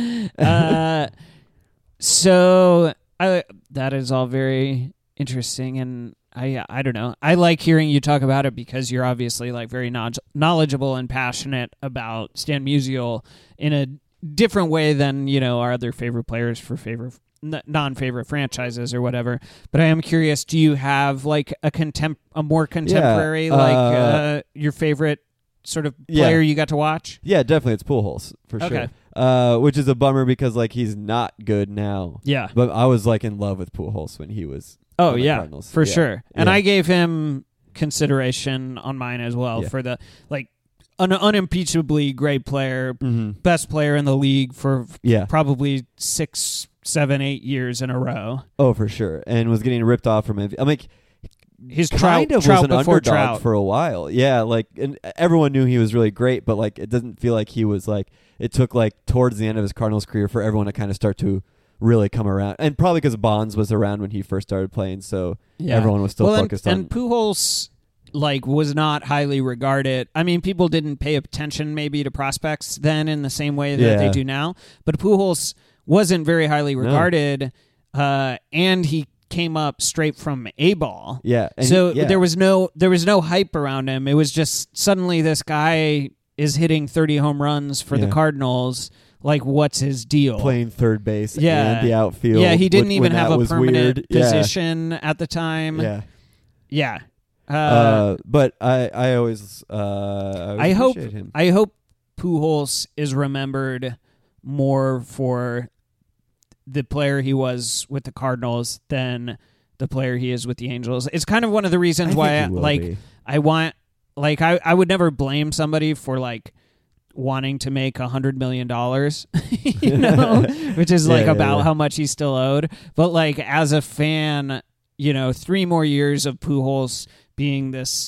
Speaker 6: So that is all very interesting, and I don't know. I like hearing you talk about it because you're obviously like very knowledgeable and passionate about Stan Musial in a different way than our other favorite players for non-favorite franchises or whatever. But I am curious, do you have like a more contemporary your favorite sort of player you got to watch?
Speaker 7: Yeah, definitely. It's Pujols for
Speaker 6: Okay.
Speaker 7: sure. Which is a bummer because like he's not good now.
Speaker 6: Yeah.
Speaker 7: But I was like in love with Pujols when he was.
Speaker 6: Oh
Speaker 7: on the
Speaker 6: yeah,
Speaker 7: Cardinals.
Speaker 6: for
Speaker 7: Yeah.
Speaker 6: sure. And
Speaker 7: Yeah.
Speaker 6: I gave him consideration on mine as well
Speaker 7: Yeah.
Speaker 6: for the like an unimpeachably great player,
Speaker 7: Mhm.
Speaker 6: best player in the league for
Speaker 7: Yeah.
Speaker 6: probably 6, 7, 8 years in a row.
Speaker 7: Oh, for sure. And was getting ripped off from MVP. I mean,
Speaker 6: He's
Speaker 7: kind of
Speaker 6: Trout
Speaker 7: was an
Speaker 6: before
Speaker 7: underdog
Speaker 6: Trout.
Speaker 7: for a while. Yeah, like, and everyone knew he was really great, but like it doesn't feel like he was like, it took like towards the end of his Cardinals career for everyone to kind of start to really come around. And probably because Bonds was around when he first started playing, so
Speaker 6: Yeah.
Speaker 7: everyone was still
Speaker 6: well,
Speaker 7: focused on.
Speaker 6: And Pujols like was not highly regarded. I mean, people didn't pay attention maybe to prospects then in the same way that they
Speaker 7: Yeah.
Speaker 6: do now. But Pujols wasn't very highly regarded, and he came up straight from A-ball.
Speaker 7: Yeah. And
Speaker 6: So
Speaker 7: yeah.
Speaker 6: there was no hype around him. It was just suddenly this guy is hitting 30 home runs for the
Speaker 7: Yeah.
Speaker 6: Cardinals. Like, what's his deal?
Speaker 7: playing third base
Speaker 6: Yeah.
Speaker 7: and the outfield.
Speaker 6: Yeah, he didn't
Speaker 7: when
Speaker 6: even
Speaker 7: that
Speaker 6: have a
Speaker 7: was
Speaker 6: permanent
Speaker 7: weird. Yeah.
Speaker 6: position at the time.
Speaker 7: Yeah.
Speaker 6: Yeah.
Speaker 7: But I always
Speaker 6: I hope
Speaker 7: appreciate him.
Speaker 6: I hope Pujols is remembered more for the player he was with the Cardinals than the player he is with the Angels. It's kind of one of the reasons
Speaker 7: I
Speaker 6: why
Speaker 7: think he will be.
Speaker 6: I want I would never blame somebody for like wanting to make $100 million, which is like about how much he's still owed. But like as a fan, 3 more years of Pujols being this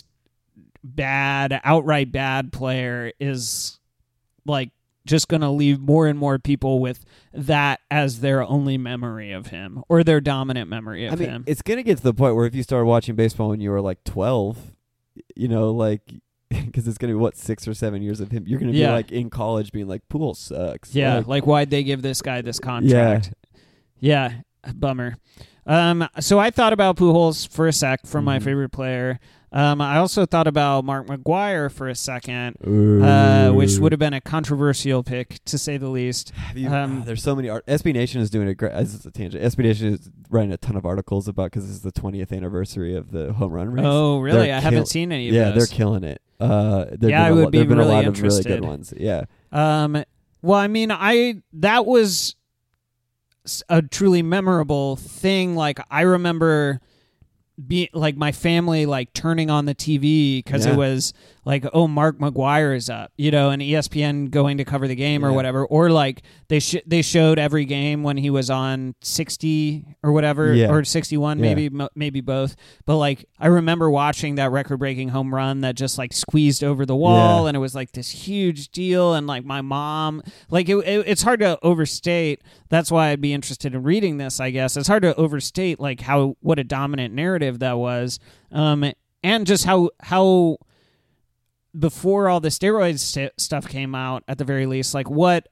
Speaker 6: outright bad player is like just going to leave more and more people with that as their only memory of him or their dominant memory of him.
Speaker 7: It's going to get to the point where if you started watching baseball when you were like 12, like, because it's going to be 6 or 7 years of him, you're going to be like in college being like, Pujols sucks.
Speaker 6: Yeah, like why'd they give this guy this contract? Yeah, bummer. So I thought about Pujols for a sec for my favorite player. I also thought about Mark McGwire for a second, which would have been a controversial pick, to say the least.
Speaker 7: There's so many. SB Nation is doing a great. This is a tangent. SB Nation is writing a ton of articles about because this is the 20th anniversary of the home run race.
Speaker 6: Oh, really?
Speaker 7: They're
Speaker 6: I haven't seen any of
Speaker 7: Yeah,
Speaker 6: those.
Speaker 7: they're killing it.
Speaker 6: I would be
Speaker 7: There've been
Speaker 6: really
Speaker 7: a lot
Speaker 6: interested.
Speaker 7: of really good ones. Yeah.
Speaker 6: Well, I mean, that was a truly memorable thing. Like, I remember be like my family like turning on the TV because it was like, oh, Mark McGuire is up, you know, and ESPN going to cover the game or whatever, or like they showed every game when he was on 60 or whatever, or 61 maybe both. But like I remember watching that record-breaking home run that just like squeezed over the wall, and it was like this huge deal. And like my mom, like it's hard to overstate. That's why I'd be interested in reading this. I guess it's hard to overstate like what a dominant narrative that was, and just how before all the steroids stuff came out, at the very least, like what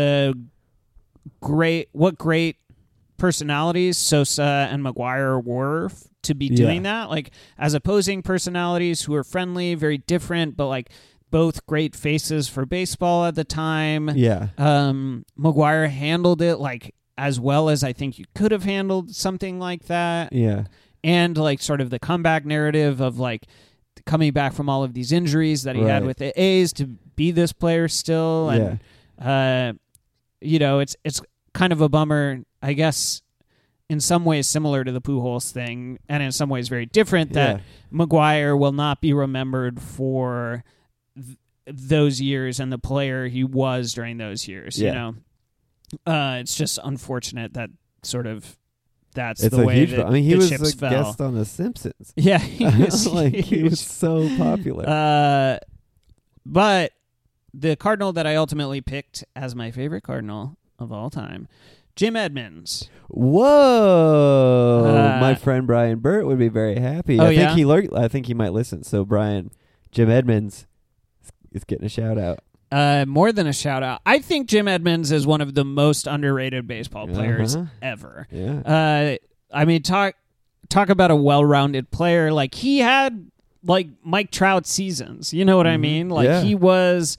Speaker 6: great personalities Sosa and McGuire were to be doing that, like as opposing personalities who are friendly, very different, but like both great faces for baseball at the time. McGuire handled it like as well as I think you could have handled something like that. And like sort of the comeback narrative of like coming back from all of these injuries that he had with the A's to be this player still. And, you know, it's kind of a bummer, I guess, in some ways similar to the Pujols thing, and in some ways very different, that McGuire will not be remembered for those years and the player he was during those years, you know? It's just unfortunate that sort of that's
Speaker 7: it's
Speaker 6: the
Speaker 7: a
Speaker 6: way
Speaker 7: huge,
Speaker 6: that
Speaker 7: I mean, he
Speaker 6: the
Speaker 7: was
Speaker 6: chips
Speaker 7: a
Speaker 6: fell.
Speaker 7: guest on The Simpsons.
Speaker 6: Yeah, he was,
Speaker 7: like he was so popular.
Speaker 6: But the Cardinal that I ultimately picked as my favorite Cardinal of all time, Jim Edmonds.
Speaker 7: Whoa! My friend Brian Burt would be very happy.
Speaker 6: Oh,
Speaker 7: I think he might listen. So Brian, Jim Edmonds is getting a shout out.
Speaker 6: More than a shout out. I think Jim Edmonds is one of the most underrated baseball players ever. I mean, talk about a well-rounded player. Like he had like Mike Trout seasons. You know what I mean? Like he was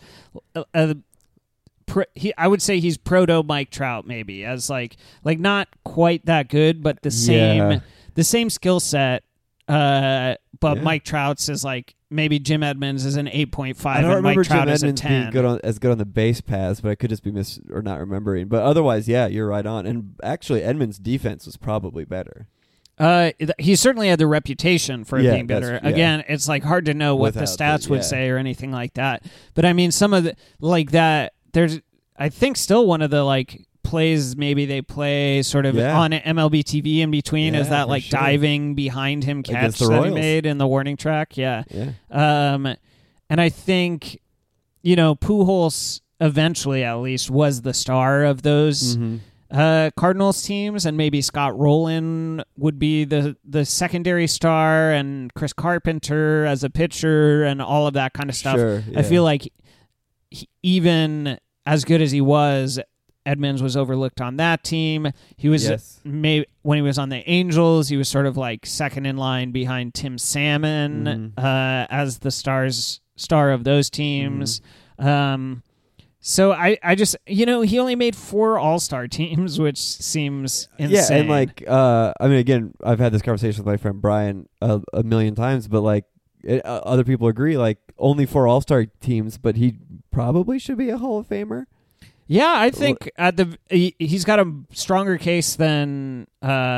Speaker 6: I would say he's proto Mike Trout, maybe, as like not quite that good, but the same skill set. But Mike Trout's is like maybe Jim Edmonds is an 8.5.
Speaker 7: I don't remember
Speaker 6: Mike Trout
Speaker 7: Jim
Speaker 6: is
Speaker 7: Edmonds
Speaker 6: a 10.
Speaker 7: being as good on the base paths, but I could just be or not remembering. But otherwise, you're right on. And actually, Edmonds' defense was probably better.
Speaker 6: He certainly had the reputation for it being better.
Speaker 7: Yeah.
Speaker 6: Again, it's like hard to know what the stats would say or anything like that. But I mean, some of the like that. There's, I think, still one of the like plays maybe they play sort of on MLB TV in between is that like diving behind him catch that he made in the warning track. And I think, you know, Pujols eventually at least was the star of those Cardinals teams, and maybe Scott Rowland would be the secondary star, and Chris Carpenter as a pitcher and all of that kind of stuff. I feel like even as good as he was, Edmonds was overlooked on that team. He was when he was on the Angels, he was sort of like second in line behind Tim Salmon as the star of those teams. So I just, you know, he only made 4 All-Star teams, which seems insane.
Speaker 7: Yeah, and like, I mean, again, I've had this conversation with my friend Brian a million times, but like, other people agree, like, only 4 All-Star teams, but he probably should be a Hall of Famer.
Speaker 6: Yeah, I think he's got a stronger case than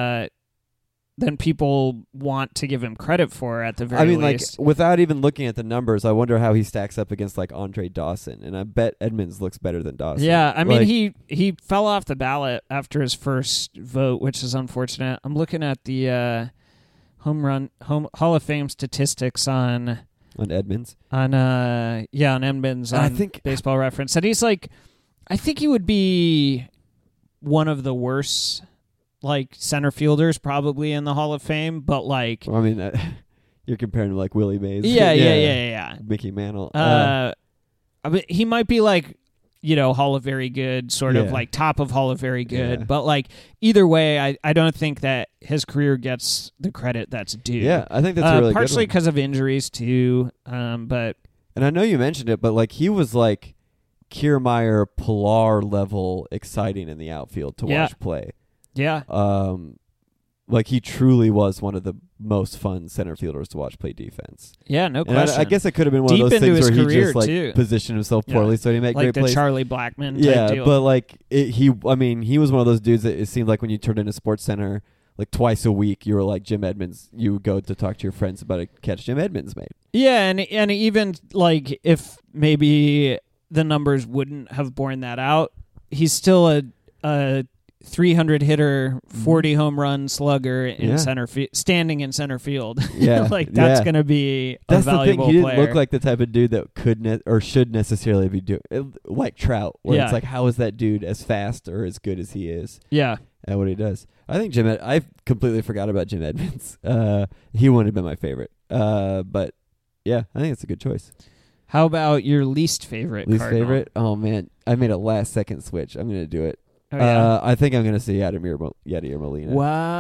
Speaker 6: people want to give him credit for, at the very least.
Speaker 7: Like, without even looking at the numbers, I wonder how he stacks up against like Andre Dawson, and I bet Edmonds looks better than Dawson.
Speaker 6: Yeah, I mean, he fell off the ballot after his first vote, which is unfortunate. I'm looking at the Hall of Fame statistics on
Speaker 7: Edmonds.
Speaker 6: On Edmonds on Baseball Reference, and he's like, I think he would be one of the worst like center fielders probably in the Hall of Fame, but like,
Speaker 7: well, I mean, you're comparing him like Willie Mays.
Speaker 6: Yeah.
Speaker 7: Mickey Mantle.
Speaker 6: I mean, he might be like, you know, Hall of Very Good, sort of like top of Hall of Very Good, but like either way, I don't think that his career gets the credit that's due.
Speaker 7: Yeah, I think that's a really
Speaker 6: partially
Speaker 7: good
Speaker 6: because of injuries too. But
Speaker 7: and I know you mentioned it, but like he was like Kiermaier, Pilar level exciting in the outfield to watch play. Yeah. Like he truly was one of the most fun center fielders to watch play defense.
Speaker 6: Yeah, no question.
Speaker 7: I guess it could have been one of those things where he just like positioned himself poorly, so he made great plays.
Speaker 6: Like the Charlie Blackmon type deal.
Speaker 7: But like he was one of those dudes that it seemed like when you turned into Sports Center, like twice a week you were like Jim Edmonds. You would go to talk to your friends about a catch Jim Edmonds made.
Speaker 6: Yeah, and even like if maybe the numbers wouldn't have borne that out, he's still a 300 hitter, 40 home run slugger in center standing in center field.
Speaker 7: Yeah,
Speaker 6: like that's going to be
Speaker 7: that's
Speaker 6: a valuable
Speaker 7: the thing. He didn't
Speaker 6: player.
Speaker 7: look like the type of dude that could or should necessarily be doing like Trout, where it's like, how is that dude as fast or as good as he is?
Speaker 6: Yeah,
Speaker 7: at what he does. I think I completely forgot about Jim Edmonds. He wouldn't have been my favorite. But yeah, I think it's a good choice.
Speaker 6: How about your least favorite?
Speaker 7: Least
Speaker 6: Cardinal?
Speaker 7: favorite? Oh man, I made a last second switch. I'm gonna do it.
Speaker 6: Oh, yeah.
Speaker 7: I think I'm gonna say Yadier Molina.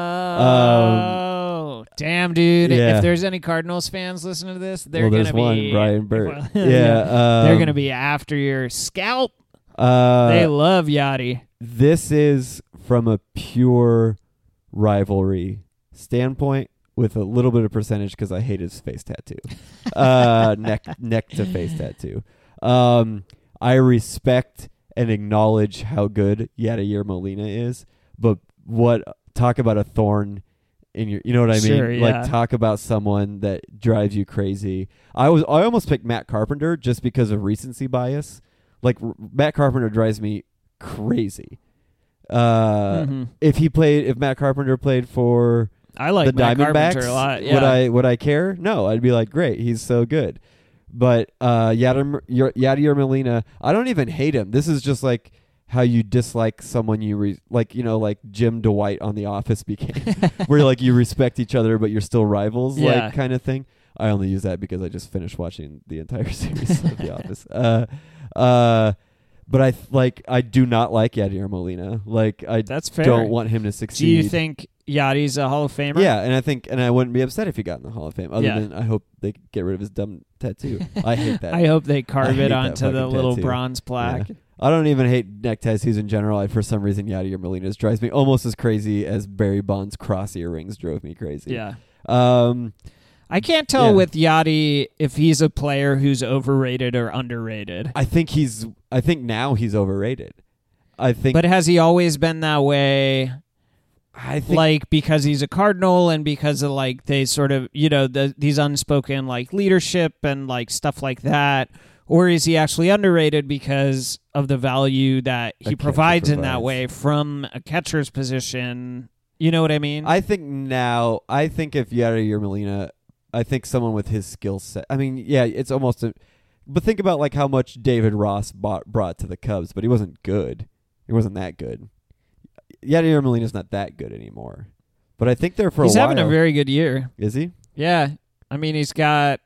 Speaker 6: Wow. Damn, dude.
Speaker 7: Yeah.
Speaker 6: If there's any Cardinals fans listening to this, they're
Speaker 7: there's
Speaker 6: going to be...
Speaker 7: one, Brian Burt.
Speaker 6: Well,
Speaker 7: yeah.
Speaker 6: they're going to be after your scalp. They love Yachty.
Speaker 7: This is from a pure rivalry standpoint with a little bit of percentage because I hate his face tattoo. Neck to face tattoo. I respect and acknowledge how good Yadier Molina is, but talk about a thorn in your, you know what I mean?
Speaker 6: Sure, yeah.
Speaker 7: Like talk about someone that drives you crazy. I almost picked Matt Carpenter just because of recency bias. Like Matt Carpenter drives me crazy. If Matt Carpenter played for
Speaker 6: I like
Speaker 7: the
Speaker 6: Matt
Speaker 7: Diamondbacks,
Speaker 6: Carpenter a lot. Yeah.
Speaker 7: would I care? No, I'd be like, great, he's so good. But Yadier Molina, I don't even hate him. This is just like how you dislike someone like Jim Dwight on The Office became, where like you respect each other but you're still rivals, like kind of thing. I only use that because I just finished watching the entire series of The Office. But I do not like Yadier Molina. Like
Speaker 6: That's fair.
Speaker 7: don't want him to succeed.
Speaker 6: Do you think Yachty's a Hall of Famer?
Speaker 7: Yeah, and I wouldn't be upset if he got in the Hall of Fame. Other than I hope they get rid of his dumb tattoo. I hate that.
Speaker 6: I hope they
Speaker 7: I
Speaker 6: carve
Speaker 7: hate
Speaker 6: it
Speaker 7: that
Speaker 6: onto the
Speaker 7: fucking
Speaker 6: little
Speaker 7: tattoo.
Speaker 6: bronze plaque.
Speaker 7: Yeah. I don't even hate neck tattoos in general. For some reason, Yadier Molina's drives me almost as crazy as Barry Bonds' cross earrings drove me crazy.
Speaker 6: Yeah. I can't tell with Yachty if he's a player who's overrated or underrated.
Speaker 7: I think now he's overrated.
Speaker 6: But has he always been that way?
Speaker 7: I think
Speaker 6: like because he's a Cardinal and because of like they sort of these unspoken like leadership and like stuff like that, or is he actually underrated because of the value that he provides in that way from a catcher's position? You know what I mean?
Speaker 7: I think if Yadier Molina, I think someone with his skill set. I mean, yeah, it's almost but think about like how much David Ross brought to the Cubs, but he wasn't good. He wasn't that good. Yadier Molina's not that good anymore. But I think there for
Speaker 6: he's
Speaker 7: a while.
Speaker 6: having a very good year.
Speaker 7: Is he?
Speaker 6: Yeah. I mean, he's got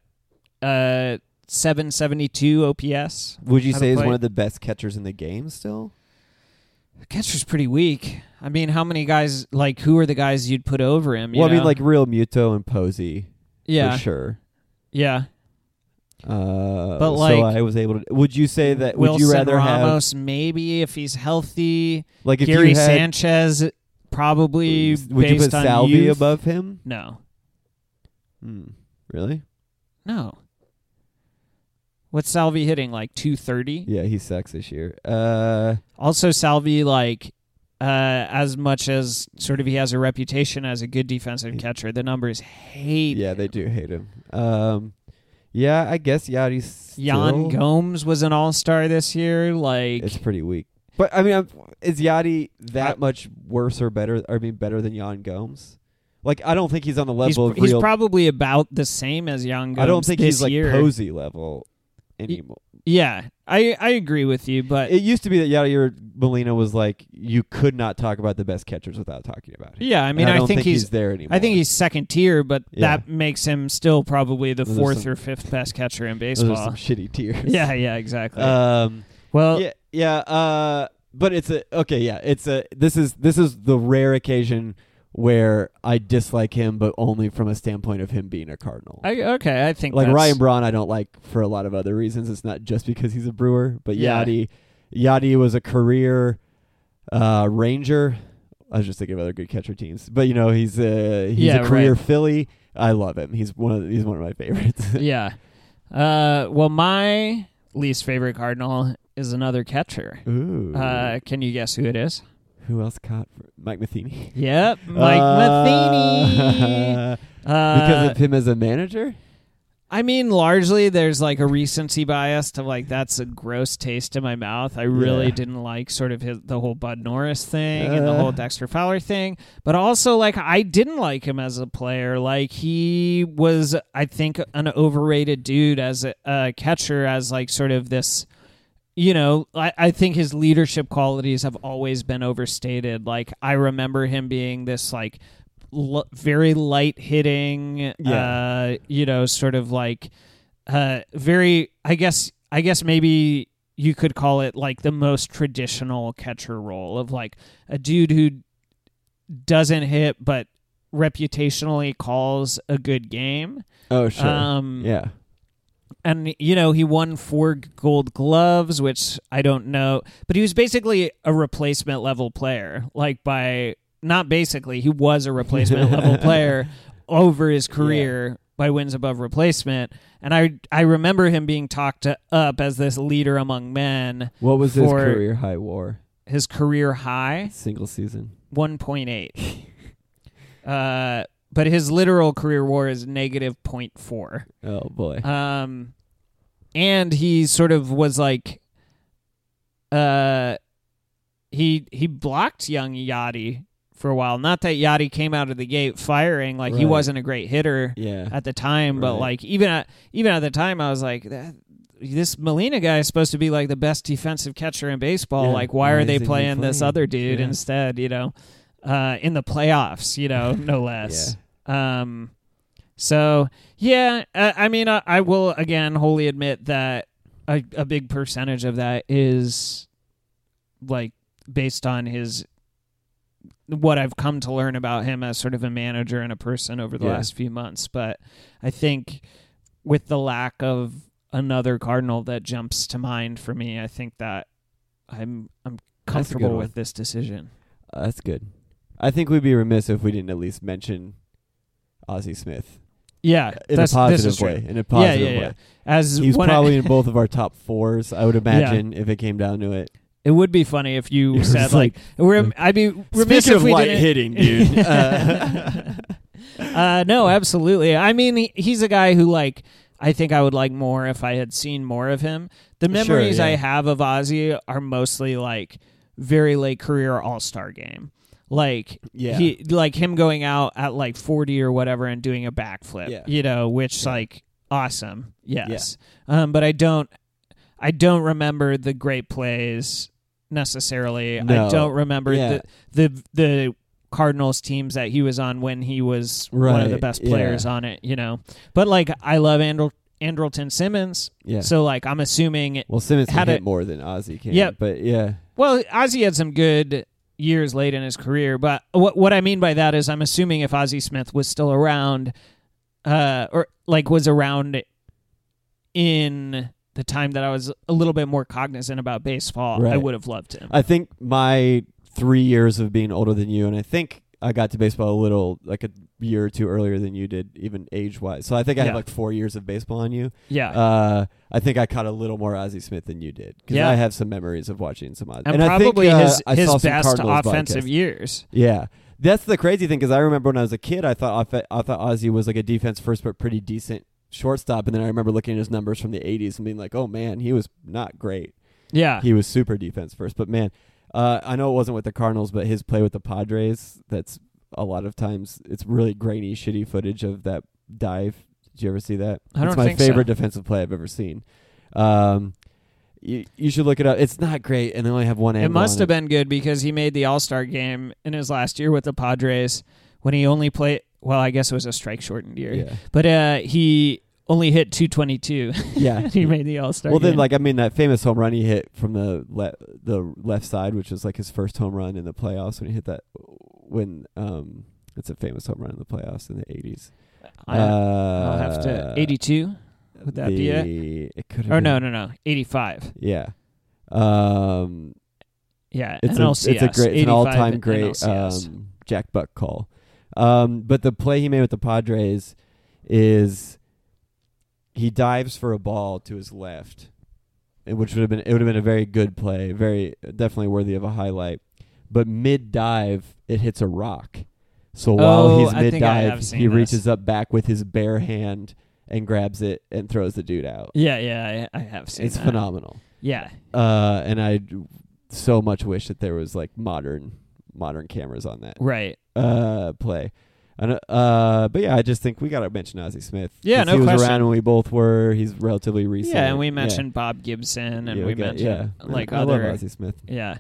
Speaker 6: 772 OPS.
Speaker 7: Would you say he's one of the best catchers in the game still?
Speaker 6: The catcher's pretty weak. I mean, how many guys, like, who are the guys you'd put over him?
Speaker 7: I mean, like Real Muto and Posey.
Speaker 6: Yeah.
Speaker 7: For sure.
Speaker 6: Yeah.
Speaker 7: But
Speaker 6: like,
Speaker 7: so I was able to. Would you say that?
Speaker 6: Wilson
Speaker 7: would you rather
Speaker 6: Ramos,
Speaker 7: have
Speaker 6: maybe if he's healthy?
Speaker 7: Like if
Speaker 6: Gary
Speaker 7: you had,
Speaker 6: Sanchez, probably.
Speaker 7: Would you put
Speaker 6: based on
Speaker 7: Salvi
Speaker 6: youth?
Speaker 7: above him?
Speaker 6: No.
Speaker 7: Really?
Speaker 6: No. What's Salvi hitting? Like 230?
Speaker 7: Yeah, he sucks this year.
Speaker 6: Also, Salvi, like, as much as sort of he has a reputation as a good defensive catcher, the numbers hate.
Speaker 7: Yeah, they do hate him. Yeah, I guess Yachty's
Speaker 6: Jan Gomes was an all-star this year. Like,
Speaker 7: it's pretty weak. But I mean, is Yachty that much worse or better? I mean, better than Jan Gomes? Like, I don't think he's on the level of real.
Speaker 6: He's probably about the same as Jan Gomes.
Speaker 7: I don't think
Speaker 6: this
Speaker 7: he's like
Speaker 6: year.
Speaker 7: Posey level anymore.
Speaker 6: Yeah, I agree with you, but
Speaker 7: it used to be that Yadier Molina was like you could not talk about the best catchers without talking about him.
Speaker 6: Yeah, I mean,
Speaker 7: I don't
Speaker 6: think
Speaker 7: he's there anymore.
Speaker 6: I think he's second tier, but
Speaker 7: Yeah.
Speaker 6: that makes him still probably the
Speaker 7: Those are
Speaker 6: fourth
Speaker 7: some-
Speaker 6: or fifth best catcher in
Speaker 7: Those are
Speaker 6: baseball.
Speaker 7: some shitty tiers.
Speaker 6: Yeah, exactly.
Speaker 7: Well, yeah. But it's this is the rare occasion where I dislike him, but only from a standpoint of him being a Cardinal.
Speaker 6: I think
Speaker 7: like
Speaker 6: that's,
Speaker 7: Ryan Braun, I don't like for a lot of other reasons. It's not just because he's a Brewer, but
Speaker 6: Yeah.
Speaker 7: Yachty was a career Ranger. I was just thinking of other good catcher teams, but he's a career
Speaker 6: right.
Speaker 7: Philly. I love him. He's one of my favorites.
Speaker 6: Yeah. Well, my least favorite Cardinal is another catcher.
Speaker 7: Ooh.
Speaker 6: Can you guess who it is?
Speaker 7: Who else caught? Mike Matheny.
Speaker 6: Yep, Mike Matheny.
Speaker 7: Because of him as a manager?
Speaker 6: I mean, largely there's like a recency bias to like that's a gross taste in my mouth. I really didn't like sort of the whole Bud Norris thing and the whole Dexter Fowler thing, but also like I didn't like him as a player. Like he was, I think, an overrated dude as a catcher, as like sort of this. You know, I think his leadership qualities have always been overstated. Like I remember him being this like very light hitting, you know, sort of like very. I guess maybe you could call it like the most traditional catcher role of like a dude who doesn't hit but reputationally calls a good game.
Speaker 7: Oh, sure. Yeah.
Speaker 6: And, you know, he won 4 Gold Gloves, which I don't know. But he was basically a replacement level player. Like not basically, he was a replacement level player over his career by wins above replacement. And I remember him being talked up as this leader among men.
Speaker 7: What was his career high WAR?
Speaker 6: His career high?
Speaker 7: Single season.
Speaker 6: 1.8. But his literal career WAR is negative 0.4.
Speaker 7: Oh, boy.
Speaker 6: And he sort of was like, he blocked young Yachty for a while. Not that Yachty came out of the gate firing, like he wasn't a great hitter at the time, but like even at the time, I was like, this Molina guy is supposed to be like the best defensive catcher in baseball. Like, why are they playing this other dude instead? You know, in the playoffs, you know, no less. So yeah, I mean, I will again wholly admit that a big percentage of that is like based on what I've come to learn about him as sort of a manager and a person over the last few months. But I think with the lack of another Cardinal that jumps to mind for me, I think that I'm comfortable with this decision.
Speaker 7: That's good. I think we'd be remiss if we didn't at least mention Ozzie Smith.
Speaker 6: Yeah,
Speaker 7: in a positive way. In a positive way.
Speaker 6: As
Speaker 7: he's probably in both of our top 4s, I would imagine, if it came down to it.
Speaker 6: It would be funny if you said like I'd be remiss if we
Speaker 7: light
Speaker 6: didn't.
Speaker 7: Hitting, dude.
Speaker 6: No, absolutely. I mean, he's a guy who like I think I would like more if I had seen more of him. The memories I have of Ozzie are mostly like very late career All-Star game. Like he like him going out at like 40 or whatever and doing a backflip, you know, which like awesome. Yes. But I don't remember the great plays necessarily.
Speaker 7: No.
Speaker 6: I don't remember the Cardinals teams that he was on when he was one of the best players on it, you know. But like I love Andrelton Simmons. Yeah. So like I'm assuming
Speaker 7: Simmons can hit more than Ozzie can.
Speaker 6: Yeah.
Speaker 7: But yeah.
Speaker 6: Well, Ozzie had some good years late in his career, but what I mean by that is I'm assuming if Ozzie Smith was still around, or like was around in the time that I was a little bit more cognizant about baseball, I would have loved him.
Speaker 7: I think my 3 years of being older than you, and I think I got to baseball a little like a year or two earlier than you did, even age-wise. So I think I have like 4 years of baseball on you.
Speaker 6: Yeah.
Speaker 7: I think I caught a little more Ozzie Smith than you did because I have some memories of watching some Ozzie.
Speaker 6: And probably
Speaker 7: I
Speaker 6: think, his best
Speaker 7: Cardinals
Speaker 6: offensive
Speaker 7: podcast.
Speaker 6: years.
Speaker 7: Yeah. That's the crazy thing because I remember when I was a kid, I thought Ozzie was like a defense first but pretty decent shortstop, and then I remember looking at his numbers from the 80s and being like, oh man, he was not great.
Speaker 6: Yeah.
Speaker 7: He was super defense first. But man, I know it wasn't with the Cardinals, but his play with the Padres, that's a lot of times it's really grainy, shitty footage of that dive. Did you ever see that?
Speaker 6: It's
Speaker 7: my favorite defensive play I've ever seen. You should look it up. It's not great, and they only have one angle.
Speaker 6: It must have been good because he made the All-Star game in his last year with the Padres when he only played. Well, I guess it was a strike-shortened year, but he only hit 222.
Speaker 7: Yeah,
Speaker 6: he made the All-Star.
Speaker 7: Well,
Speaker 6: game.
Speaker 7: then, like that famous home run he hit from the left side, which was like his first home run in the playoffs when he hit that. When it's a famous home run in the playoffs in the 80s.
Speaker 6: I'll have to 82. Would that be it?
Speaker 7: It could have.
Speaker 6: Or
Speaker 7: been.
Speaker 6: no, 85.
Speaker 7: Yeah.
Speaker 6: Yeah,
Speaker 7: it's
Speaker 6: NLCS.
Speaker 7: It's an all-time great
Speaker 6: NLCS.
Speaker 7: Jack Buck call. But the play he made with the Padres is he dives for a ball to his left, which would have been a very good play, very definitely worthy of a highlight. but mid-dive, it hits a rock. So while he's
Speaker 6: I think I have
Speaker 7: mid-dive,
Speaker 6: seen
Speaker 7: he
Speaker 6: this.
Speaker 7: reaches up back with his bare hand and grabs it and throws the dude out.
Speaker 6: Yeah, I have seen
Speaker 7: It's
Speaker 6: that.
Speaker 7: phenomenal.
Speaker 6: Yeah.
Speaker 7: And I so much wish that there was like modern cameras on that
Speaker 6: Right.
Speaker 7: play. And, but yeah, I just think we got to mention Ozzie Smith.
Speaker 6: Yeah,
Speaker 7: 'Cause
Speaker 6: no
Speaker 7: he was
Speaker 6: question.
Speaker 7: around when we both were. He's relatively recent.
Speaker 6: Yeah, and we mentioned Bob Gibson, and we mentioned like
Speaker 7: I
Speaker 6: other.
Speaker 7: love Ozzie Smith.
Speaker 6: Yeah.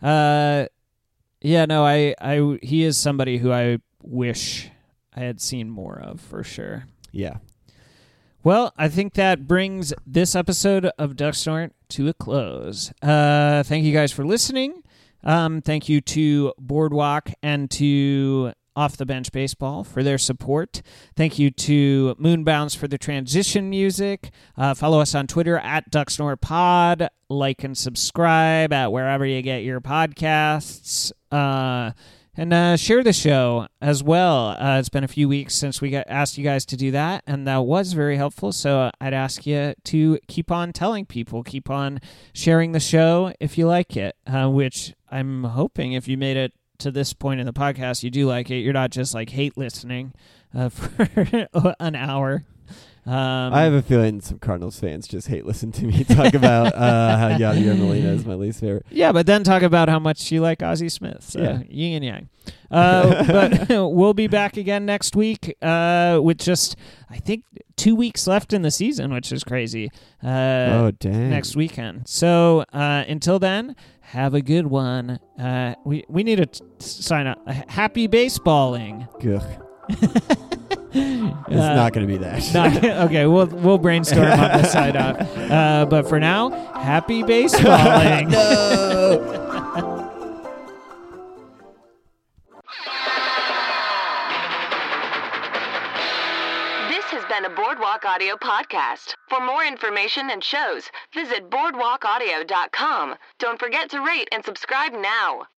Speaker 6: Yeah, no, he is somebody who I wish I had seen more of, for sure.
Speaker 7: Yeah.
Speaker 6: Well, I think that brings this episode of Duck Snort to a close. Thank you guys for listening. Thank you to Boardwalk and to Off the Bench Baseball for their support. Thank you to Moonbounce for the transition music. Follow us on Twitter at DuckSnortPod. Like and subscribe at wherever you get your podcasts. And share the show as well. It's been a few weeks since we asked you guys to do that, and that was very helpful. So I'd ask you to keep on telling people, keep on sharing the show if you like it, which I'm hoping if you made it to this point in the podcast, you do like it. You're not just like hate listening for an hour.
Speaker 7: I have a feeling some Cardinals fans just hate listening to me talk about how Yadier Molina is my least favorite.
Speaker 6: Yeah, but then talk about how much you like Ozzie Smith. So
Speaker 7: Yeah.
Speaker 6: yin and yang. But we'll be back again next week with just, I think, 2 weeks left in the season, which is crazy.
Speaker 7: Oh, dang.
Speaker 6: Next weekend. So until then, have a good one. We need to sign up. Happy baseballing.
Speaker 7: Ugh. It's not going to be that.
Speaker 6: Okay, we'll brainstorm on the side up. But for now, happy baseballing.
Speaker 5: This has been a Boardwalk Audio podcast. For more information and shows, visit boardwalkaudio.com. Don't forget to rate and subscribe now.